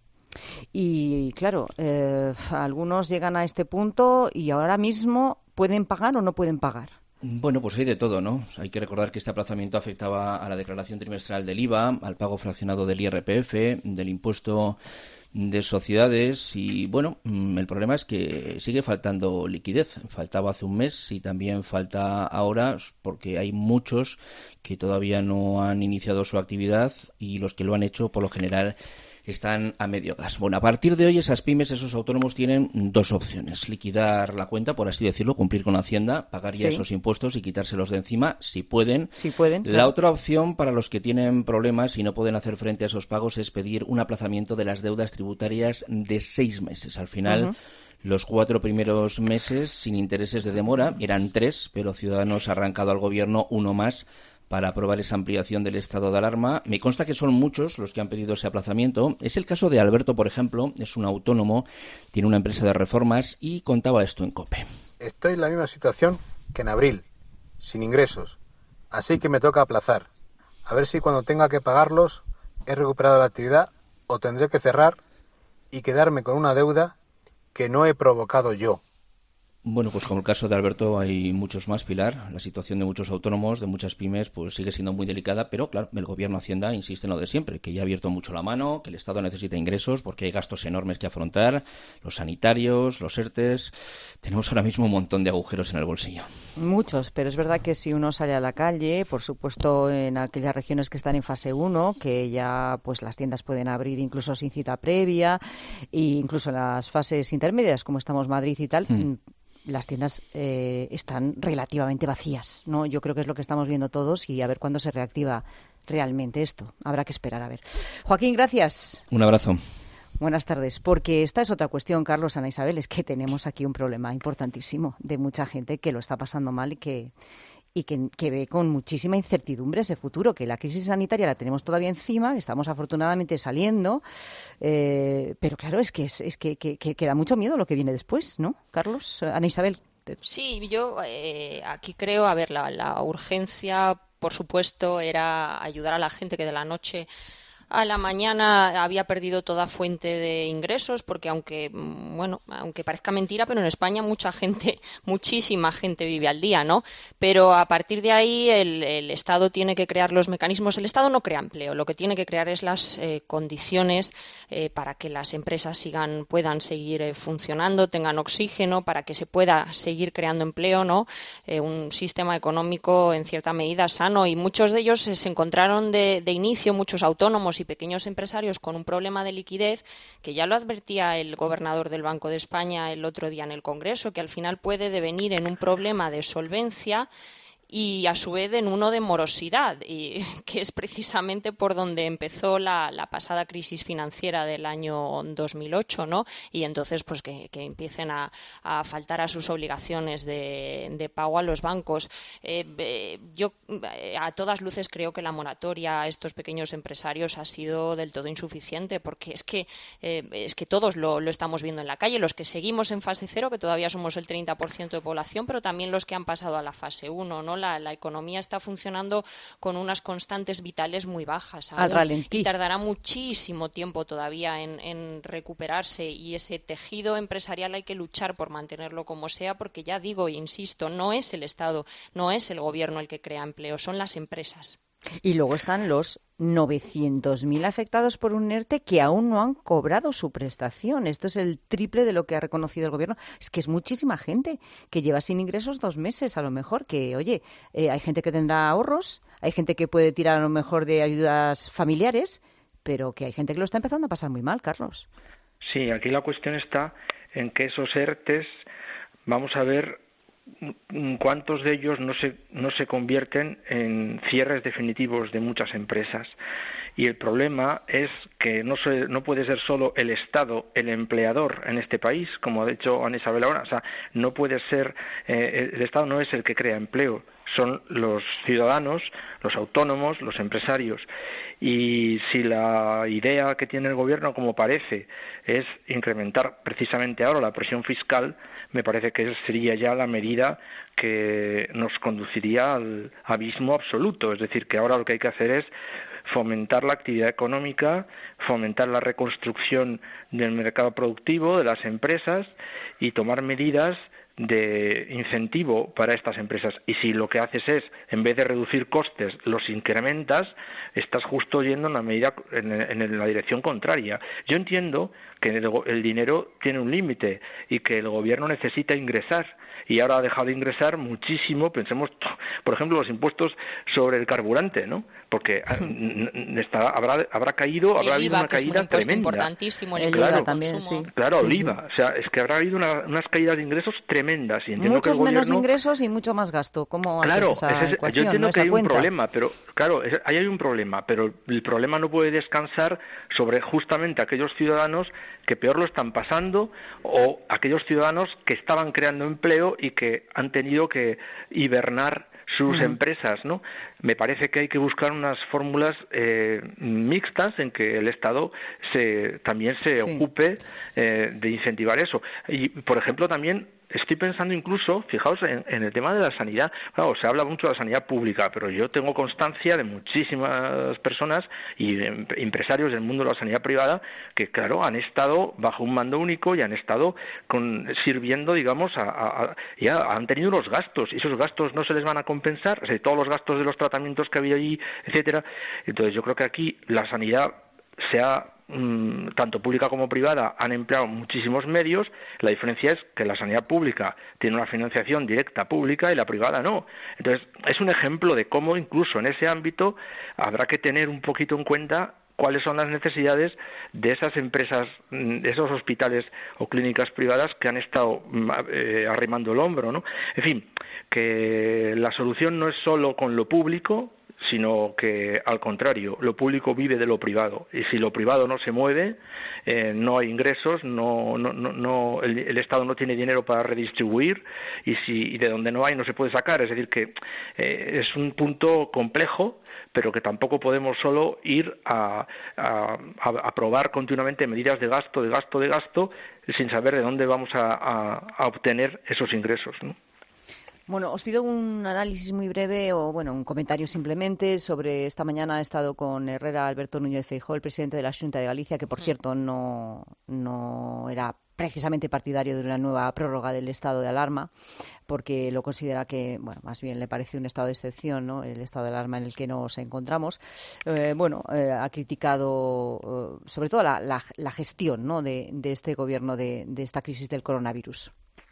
Y claro, eh, algunos llegan a este punto y ahora mismo ¿pueden pagar o no pueden pagar?
Bueno, pues hay de todo, ¿no? Hay que recordar que este aplazamiento afectaba a la declaración trimestral del I V A, al pago fraccionado del I R P F, del impuesto de sociedades, y bueno, el problema es que sigue faltando liquidez. Faltaba hace un mes y también falta ahora, porque hay muchos que todavía no han iniciado su actividad, y los que lo han hecho por lo general están a medio gas. Bueno, a partir de hoy esas pymes, esos autónomos tienen dos opciones: liquidar la cuenta, por así decirlo, cumplir con Hacienda, pagar ya sí. esos impuestos y quitárselos de encima, si pueden.
Si pueden.
La
claro.
otra opción para los que tienen problemas y no pueden hacer frente a esos pagos es pedir un aplazamiento de las deudas tributarias de seis meses. Al final, uh-huh. los cuatro primeros meses sin intereses de demora eran tres, pero Ciudadanos ha arrancado al Gobierno uno más para aprobar esa ampliación del estado de alarma. Me consta que son muchos los que han pedido ese aplazamiento. Es el caso de Alberto, por ejemplo, es un autónomo, tiene una empresa de reformas y contaba esto en COPE.
Estoy en la misma situación que en abril, sin ingresos, así que me toca aplazar. A ver si cuando tenga que pagarlos he recuperado la actividad o tendré que cerrar y quedarme con una deuda que no he provocado yo.
Bueno, pues como el caso de Alberto hay muchos más, Pilar. La situación de muchos autónomos, de muchas pymes, pues sigue siendo muy delicada, pero claro, el Gobierno Hacienda insiste en lo de siempre, que ya ha abierto mucho la mano, que el Estado necesita ingresos porque hay gastos enormes que afrontar, los sanitarios, los ERTES. Tenemos ahora mismo un montón de agujeros en el bolsillo.
Muchos, pero es verdad que si uno sale a la calle, por supuesto en aquellas regiones que están en fase uno, que ya pues las tiendas pueden abrir incluso sin cita previa, e incluso en las fases intermedias, como estamos Madrid y tal, hmm. las tiendas eh, están relativamente vacías, ¿no? Yo creo que es lo que estamos viendo todos y a ver cuándo se reactiva realmente esto. Habrá que esperar a ver. Joaquín, gracias.
Un abrazo.
Buenas tardes, porque esta es otra cuestión, Carlos, Ana Isabel, es que tenemos aquí un problema importantísimo de mucha gente que lo está pasando mal y que y que, que ve con muchísima incertidumbre ese futuro, que la crisis sanitaria la tenemos todavía encima, estamos afortunadamente saliendo, eh, pero claro, es que es, es que, que, que da mucho miedo lo que viene después, ¿no, Carlos? Ana Isabel.
Sí, yo eh, aquí creo, a ver, la, la urgencia, por supuesto, era ayudar a la gente que de la noche a la mañana había perdido toda fuente de ingresos, porque aunque, bueno, aunque parezca mentira, pero en España mucha gente, muchísima gente vive al día, ¿no? Pero a partir de ahí el, el Estado tiene que crear los mecanismos. El Estado no crea empleo, lo que tiene que crear es las eh, condiciones eh, para que las empresas sigan, puedan seguir eh, funcionando, tengan oxígeno, para que se pueda seguir creando empleo, ¿no? Eh, un sistema económico en cierta medida sano, y muchos de ellos eh, se encontraron de, de inicio, muchos autónomos y pequeños empresarios, con un problema de liquidez que ya lo advertía el gobernador del Banco de España el otro día en el Congreso, que al final puede devenir en un problema de solvencia y a su vez en uno de morosidad, y que es precisamente por donde empezó la, la pasada crisis financiera del año dos mil ocho, ¿no? Y entonces pues que, que empiecen a, a faltar a sus obligaciones de, de pago a los bancos. Eh, eh, yo a todas luces creo que la moratoria a estos pequeños empresarios ha sido del todo insuficiente, porque es que eh, es que todos lo, lo estamos viendo en la calle, los que seguimos en fase cero, que todavía somos el treinta por ciento de población, pero también los que han pasado a la fase uno, ¿no? La, la economía está funcionando con unas constantes vitales muy bajas aún,
al ralentí,
y tardará muchísimo tiempo todavía en, en recuperarse, y ese tejido empresarial hay que luchar por mantenerlo como sea, porque ya digo e insisto, no es el Estado, no es el Gobierno el que crea empleo, son las empresas.
Y luego están los novecientos mil afectados por un ERTE que aún no han cobrado su prestación. Esto es el triple de lo que ha reconocido el Gobierno. Es que es muchísima gente que lleva sin ingresos dos meses, a lo mejor, que, oye, eh, hay gente que tendrá ahorros, hay gente que puede tirar a lo mejor de ayudas familiares, pero que hay gente que lo está empezando a pasar muy mal, Carlos.
Sí, aquí la cuestión está en que esos ERTEs, vamos a ver cuántos de ellos no se no se convierten en cierres definitivos de muchas empresas. Y el problema es que no se, no puede ser solo el Estado el empleador en este país, como ha dicho Ana Isabel ahora. O sea, no puede ser, eh, el Estado no es el que crea empleo, son los ciudadanos, los autónomos, los empresarios. Y si la idea que tiene el Gobierno, como parece, es incrementar precisamente ahora la presión fiscal, me parece que sería ya la medida que nos conduciría al abismo absoluto. Es decir, que ahora lo que hay que hacer es fomentar la actividad económica, fomentar la reconstrucción del mercado productivo, de las empresas, y tomar medidas de incentivo para estas empresas. Y si lo que haces es, en vez de reducir costes, los incrementas, estás justo yendo en la medida en, en la dirección contraria. Yo entiendo que el, el dinero tiene un límite y que el Gobierno necesita ingresar, y ahora ha dejado de ingresar muchísimo. Pensemos, por ejemplo, los impuestos sobre el carburante, ¿no? Porque está, habrá habrá caído, habrá habido una caída tremenda.
Importantísimo, el
claro,
I V A también, sí.
Claro,
sí,
el I V A. Sí. O sea, es que habrá habido una, unas caídas de ingresos tremendas. Y entiendo
Muchos
que el gobierno...
menos ingresos y mucho más gasto. ¿Cómo
claro,
haces esa
ese,
ecuación,
yo entiendo
¿no?
que
esa
hay
cuenta?
un problema, pero claro, es, ahí hay un problema, pero el problema no puede descansar sobre justamente aquellos ciudadanos que peor lo están pasando, o aquellos ciudadanos que estaban creando empleo y que han tenido que hibernar sus uh-huh. empresas, ¿no? Me parece que hay que buscar unas fórmulas eh, mixtas en que el Estado se también se sí. ocupe eh, de incentivar eso. Y, por ejemplo, también estoy pensando incluso, fijaos, en, en el tema de la sanidad. Claro, se habla mucho de la sanidad pública, pero yo tengo constancia de muchísimas personas y em, empresarios del mundo de la sanidad privada que, claro, han estado bajo un mando único y han estado con, sirviendo, digamos, a, a, a, ya han tenido unos gastos, y esos gastos no se les van a compensar, o sea, todos los gastos de los tratamientos que había allí, etcétera. Entonces yo creo que aquí la sanidad se ha tanto pública como privada han empleado muchísimos medios. La diferencia es que la sanidad pública tiene una financiación directa pública y la privada no. Entonces es un ejemplo de cómo incluso en ese ámbito habrá que tener un poquito en cuenta cuáles son las necesidades de esas empresas, de esos hospitales o clínicas privadas que han estado eh, arrimando el hombro, ¿no? En fin, que la solución no es solo con lo público, sino que al contrario, lo público vive de lo privado, y si lo privado no se mueve, eh, no hay ingresos, no, no, no, no el, el Estado no tiene dinero para redistribuir, y si y de donde no hay no se puede sacar. Es decir, que eh, es un punto complejo, pero que tampoco podemos solo ir a, a, a aprobar continuamente medidas de gasto, de gasto, de gasto, sin saber de dónde vamos a, a, a obtener esos ingresos, ¿no?
Bueno, os pido un análisis muy breve o, bueno, un comentario simplemente sobre esta mañana. He estado con Herrera Alberto Núñez Feijóo, el presidente de la Xunta de Galicia, que, por cierto, no, no era precisamente partidario de una nueva prórroga del estado de alarma, porque lo considera que, bueno, más bien le parece un estado de excepción, ¿no?, el estado de alarma en el que nos encontramos. Eh, bueno, eh, ha criticado eh, sobre todo la, la, la gestión, ¿no?, de, de este gobierno de, de esta crisis del coronavirus.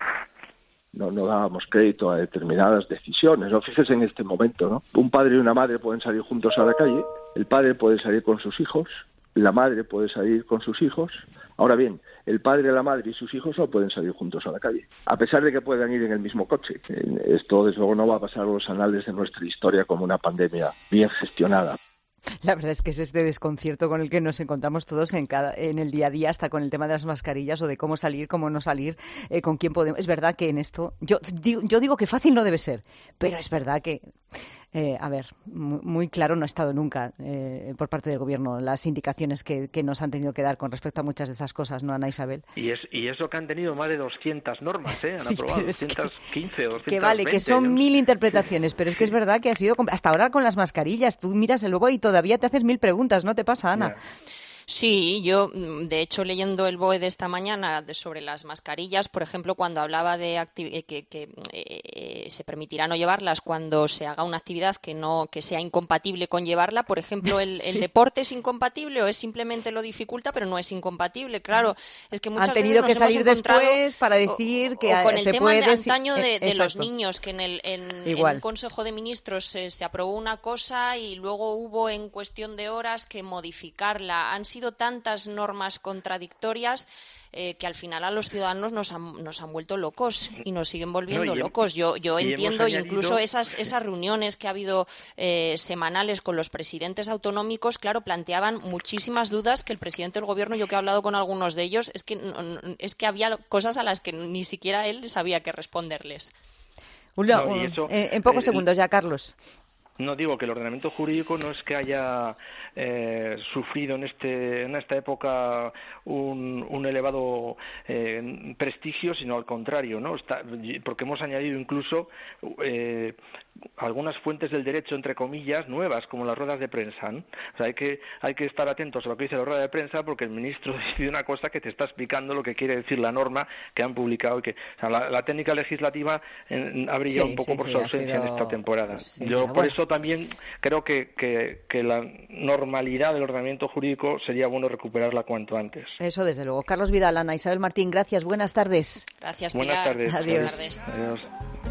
No, no dábamos crédito a determinadas decisiones, ¿no? Fíjese en este momento, ¿no? Un padre y una madre pueden salir juntos a la calle, el padre puede salir con sus hijos, la madre puede salir con sus hijos. Ahora bien, el padre, la madre y sus hijos no pueden salir juntos a la calle, a pesar de que puedan ir en el mismo coche. Esto, desde luego, no va a pasar a los anales de nuestra historia como una pandemia bien gestionada.
La verdad es que es este desconcierto con el que nos encontramos todos en cada en el día a día, hasta con el tema de las mascarillas o de cómo salir, cómo no salir, eh, con quién podemos. Es verdad que en esto, yo digo, yo digo que fácil no debe ser, pero es verdad que, eh, a ver, muy, muy claro no ha estado nunca eh, por parte del Gobierno las indicaciones que, que nos han tenido que dar con respecto a muchas de esas cosas, ¿no, Ana Isabel?
Y, es, y eso que han tenido más de doscientas normas, ¿eh? Han
sí,
aprobado doscientas quince o doscientas veinte.
Que vale, que son mil interpretaciones, pero es que es verdad que ha sido, hasta ahora con las mascarillas, tú miras el logo y todavía te haces mil preguntas, ¿no te pasa, Ana?
Yeah.
Sí, yo, de hecho, leyendo el B O E de esta mañana de, sobre las mascarillas, por ejemplo, cuando hablaba de acti- que, que eh, se permitirá no llevarlas cuando se haga una actividad que no que sea incompatible con llevarla, por ejemplo, ¿el, sí. el deporte es incompatible o es simplemente lo dificulta, pero no es incompatible? Claro, es que muchas
Han tenido
veces
que
nos
salir
hemos
después para decir
o,
que
o con el
se
tema
puede...
de antaño de, de los
Exacto.
niños, que en el en, en un Consejo de Ministros se, se aprobó una cosa y luego hubo en cuestión de horas que modificarla. Han sido tantas normas contradictorias eh, que al final a los ciudadanos nos han, nos han vuelto locos y nos siguen volviendo no, y, locos. Yo, yo entiendo añadido... incluso esas, esas reuniones que ha habido eh, semanales con los presidentes autonómicos, claro, planteaban muchísimas dudas que el presidente del gobierno, yo que he hablado con algunos de ellos, es que, es que había cosas a las que ni siquiera él sabía qué responderles.
Julio, no, eso, eh, en pocos eh, segundos ya, Carlos.
No, digo que el ordenamiento jurídico no es que haya eh, sufrido en este en esta época un, un elevado eh, prestigio, sino al contrario, ¿no? Está, porque hemos añadido incluso eh, algunas fuentes del derecho, entre comillas, nuevas, como las ruedas de prensa, ¿no? O sea, hay que hay que estar atentos a lo que dice la rueda de prensa, porque el ministro decide una cosa que te está explicando lo que quiere decir la norma que han publicado. Y que, o sea, la, la técnica legislativa en, ha brillado sí, un poco sí, por sí, su ausencia sido... en esta temporada. Sí, Yo por bueno. eso también creo que, que, que la normalidad del ordenamiento jurídico sería bueno recuperarla cuanto antes.
Eso desde luego. Carlos Vidal, Ana Isabel Martín, gracias, buenas tardes.
Gracias,
Pilar. Buenas tardes.
Adiós.
Buenas tardes.
Adiós.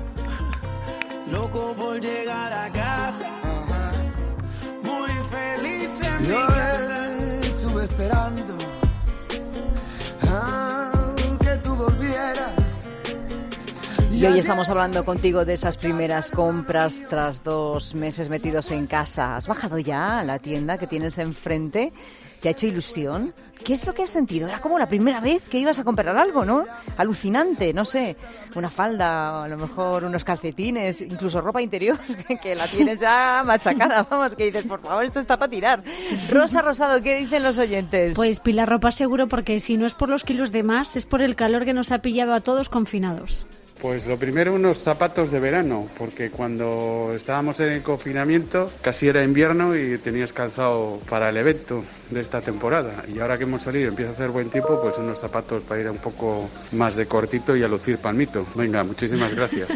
Loco por llegar a casa, muy feliz en mi
Yo
casa.
estuve esperando a que tú volvieras.
Y
Y hoy estamos hablando contigo de esas primeras compras tras dos meses metidos en casa. ¿Has bajado ya a la tienda que tienes enfrente? ¿Te ha hecho ilusión? ¿Qué es lo que has sentido? Era como la primera vez que ibas a comprar algo, ¿no? Alucinante, no sé, una falda, a lo mejor unos calcetines, incluso ropa interior, que la tienes ya machacada, vamos, que dices, por favor, esto está para tirar. Rosa Rosado, ¿qué dicen los oyentes?
Pues Pilar, ropa seguro, porque si no es por los kilos de más, es por el calor que nos ha pillado a todos confinados.
Pues lo primero, unos zapatos de verano, porque cuando estábamos en el confinamiento casi era invierno y tenías calzado para el evento de esta temporada. Y ahora que hemos salido y empieza a hacer buen tiempo, pues unos zapatos para ir un poco más de cortito y a lucir palmito. Venga, muchísimas gracias.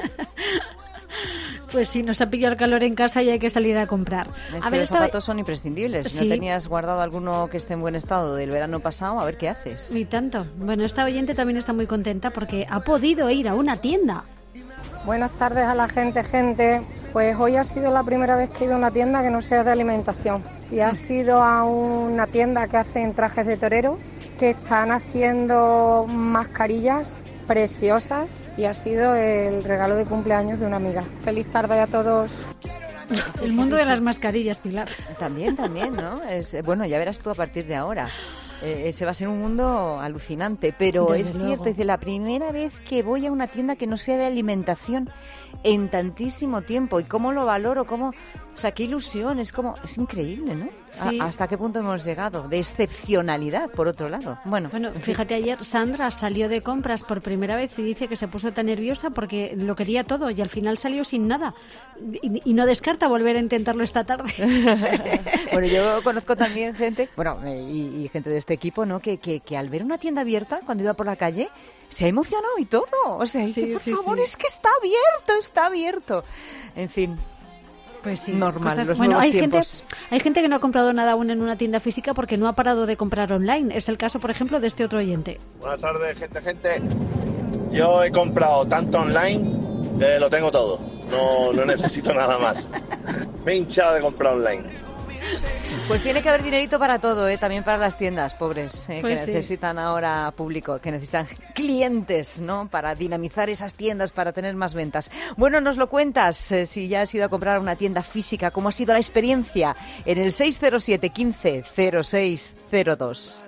Pues sí, nos ha pillado el calor en casa y hay que salir a comprar.
Es
a
que
ver,
los
esta...
zapatos son imprescindibles. Si
sí.
no tenías guardado alguno que esté en buen estado del verano pasado, a ver qué haces.
Ni tanto. Bueno, esta oyente también está muy contenta porque ha podido ir a una tienda.
Buenas tardes a la gente, gente. Pues hoy ha sido la primera vez que he ido a una tienda que no sea de alimentación. Y ha sido a una tienda que hacen trajes de torero, que están haciendo mascarillas preciosas y ha sido el regalo de cumpleaños de una amiga. Feliz tarde a todos.
El mundo de las mascarillas, Pilar.
También, también, ¿no? Es, bueno, ya verás tú a partir de ahora. Eh, ese va a ser un mundo alucinante, pero
Desde
es
luego.
cierto, es de la primera vez que voy a una tienda que no sea de alimentación en tantísimo tiempo. Y cómo lo valoro, cómo... O sea, qué ilusión, es como... Es increíble, ¿no?
Sí.
A, ¿Hasta qué punto hemos llegado? De excepcionalidad, por otro lado. Bueno,
bueno, fíjate, ayer Sandra salió de compras por primera vez y dice que se puso tan nerviosa porque lo quería todo y al final salió sin nada. Y, y no descarta volver a intentarlo esta tarde.
Bueno, yo conozco también gente, bueno, y, y gente de este equipo, ¿no? Que, que, que al ver una tienda abierta, cuando iba por la calle, se ha emocionado y todo. O sea, dice,
Sí,
por
sí,
favor,
sí.
es que está abierto, está abierto. En fin.
Pues sí,
normal,
cosas-
los
bueno,
nuevos
hay gente,
tiempos.
hay gente que no ha comprado nada aún en una tienda física porque no ha parado de comprar online. Es el caso, por ejemplo, de este otro oyente.
Buenas tardes, gente, gente. Yo he comprado tanto online que lo tengo todo. No, no necesito nada más. Me he hinchado de comprar online.
Pues tiene que haber dinerito para todo, ¿eh? También para las tiendas, pobres, ¿eh?
Pues
que
sí.
necesitan ahora público, que necesitan clientes, ¿no? Para dinamizar esas tiendas, para tener más ventas. Bueno, nos lo cuentas, eh, si ya has ido a comprar a una tienda física, cómo ha sido la experiencia en el seis cero siete, quince, cero seis cero dos.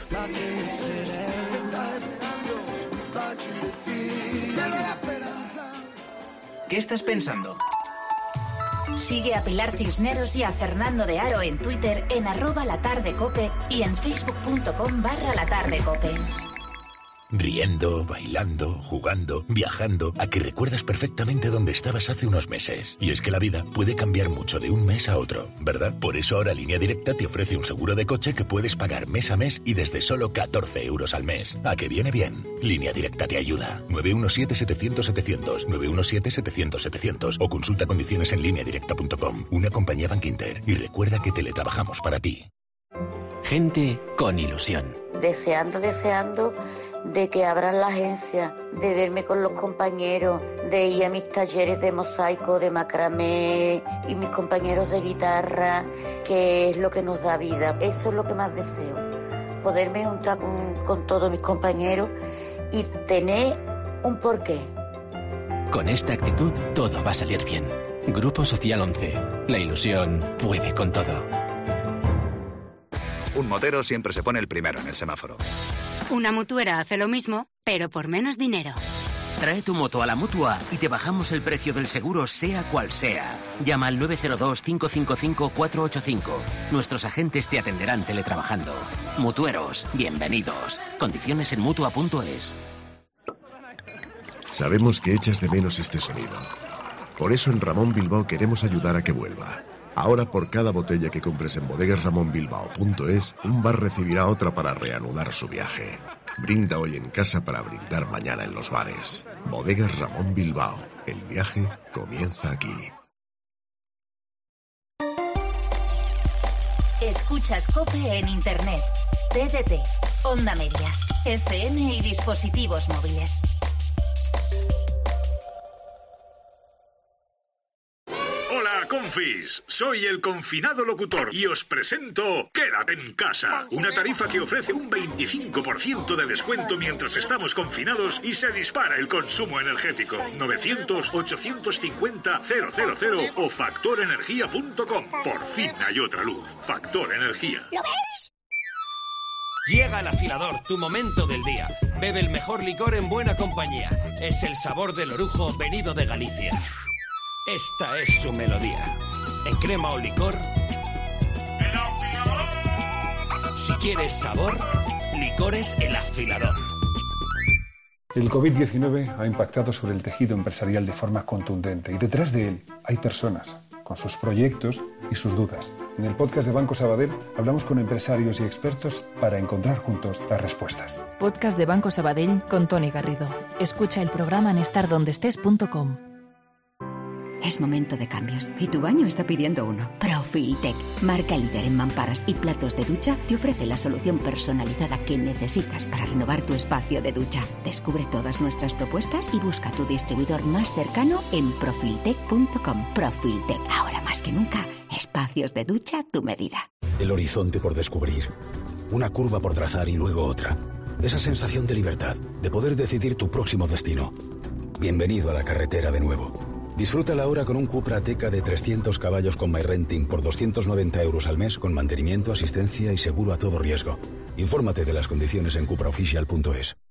¿Qué estás pensando?
Sigue a Pilar Cisneros y a Fernando de Aro en Twitter en arroba latardecope y en facebook.com barra latardecope.
Riendo, bailando, jugando, viajando, a que recuerdas perfectamente dónde estabas hace unos meses. Y es que la vida puede cambiar mucho de un mes a otro, ¿verdad? Por eso ahora Línea Directa te ofrece un seguro de coche que puedes pagar mes a mes y desde solo catorce euros al mes. ¿A que viene bien? Línea Directa te ayuda. nueve uno siete, setecientos, setecientos, nueve uno siete, setecientos, setecientos o consulta condiciones en línea directa punto com. Una compañía Bankinter. Y recuerda que teletrabajamos para ti.
Gente con ilusión.
Deseando, deseando de que abran la agencia, de verme con los compañeros, de ir a mis talleres de mosaico, de macramé y mis compañeros de guitarra, que es lo que nos da vida. Eso es lo que más deseo, poderme juntar con, con todos mis compañeros y tener un porqué.
Con esta actitud todo va a salir bien. Grupo Social once. La ilusión puede con todo.
Un motero siempre se pone el primero en el semáforo.
Una mutuera hace lo mismo, pero por menos dinero.
Trae tu moto a la Mutua y te bajamos el precio del seguro sea cual sea. Llama al nueve cero dos, cinco cinco cinco, cuatro ocho cinco. Nuestros agentes te atenderán teletrabajando. Mutueros, bienvenidos. Condiciones en Mutua punto es.
Sabemos que echas de menos este sonido. Por eso en Ramón Bilbao queremos ayudar a que vuelva. Ahora por cada botella que compres en bodegas ramón bilbao punto es, un bar recibirá otra para reanudar su viaje. Brinda hoy en casa para brindar mañana en los bares. Bodegas Ramón Bilbao. El viaje comienza aquí.
Escuchas COPE en Internet, T D T, Onda Media, F M y dispositivos móviles.
Hola, con
Confis, soy el confinado locutor y os presento Quédate en casa, una tarifa que ofrece un veinticinco por ciento de descuento mientras estamos confinados y se dispara el consumo energético. novecientos, ochocientos cincuenta, cero cero cero o factor energía punto com. Por fin hay otra luz. Factor Energía.
¿Lo ves? Llega el afilador, tu momento del día. Bebe el mejor licor en buena compañía. Es el sabor del orujo venido de Galicia. Esta es su melodía. En crema o licor. ¡El afilador! Si quieres sabor, Licores El Afilador.
El covid diecinueve ha impactado sobre el tejido empresarial de forma contundente y detrás de él hay personas con sus proyectos y sus dudas. En el podcast de Banco Sabadell hablamos con empresarios y expertos para encontrar juntos las respuestas.
Podcast de Banco Sabadell con Tony Garrido. Escucha el programa en estar donde estés punto com.
Es momento de cambios y tu baño está pidiendo uno. Profiltec, marca líder en mamparas y platos de ducha, te ofrece la solución personalizada que necesitas para renovar tu espacio de ducha. Descubre todas nuestras propuestas y busca tu distribuidor más cercano en profiltec punto com. Profiltec, ahora más que nunca, espacios de ducha a tu medida.
El horizonte por descubrir, una curva por trazar y luego otra. Esa sensación de libertad, de poder decidir tu próximo destino. Bienvenido a la carretera de nuevo. Disfrútala ahora con un Cupra Ateca de trescientos caballos con MyRenting por doscientos noventa euros al mes con mantenimiento, asistencia y seguro a todo riesgo. Infórmate de las condiciones en cupraofficial punto es.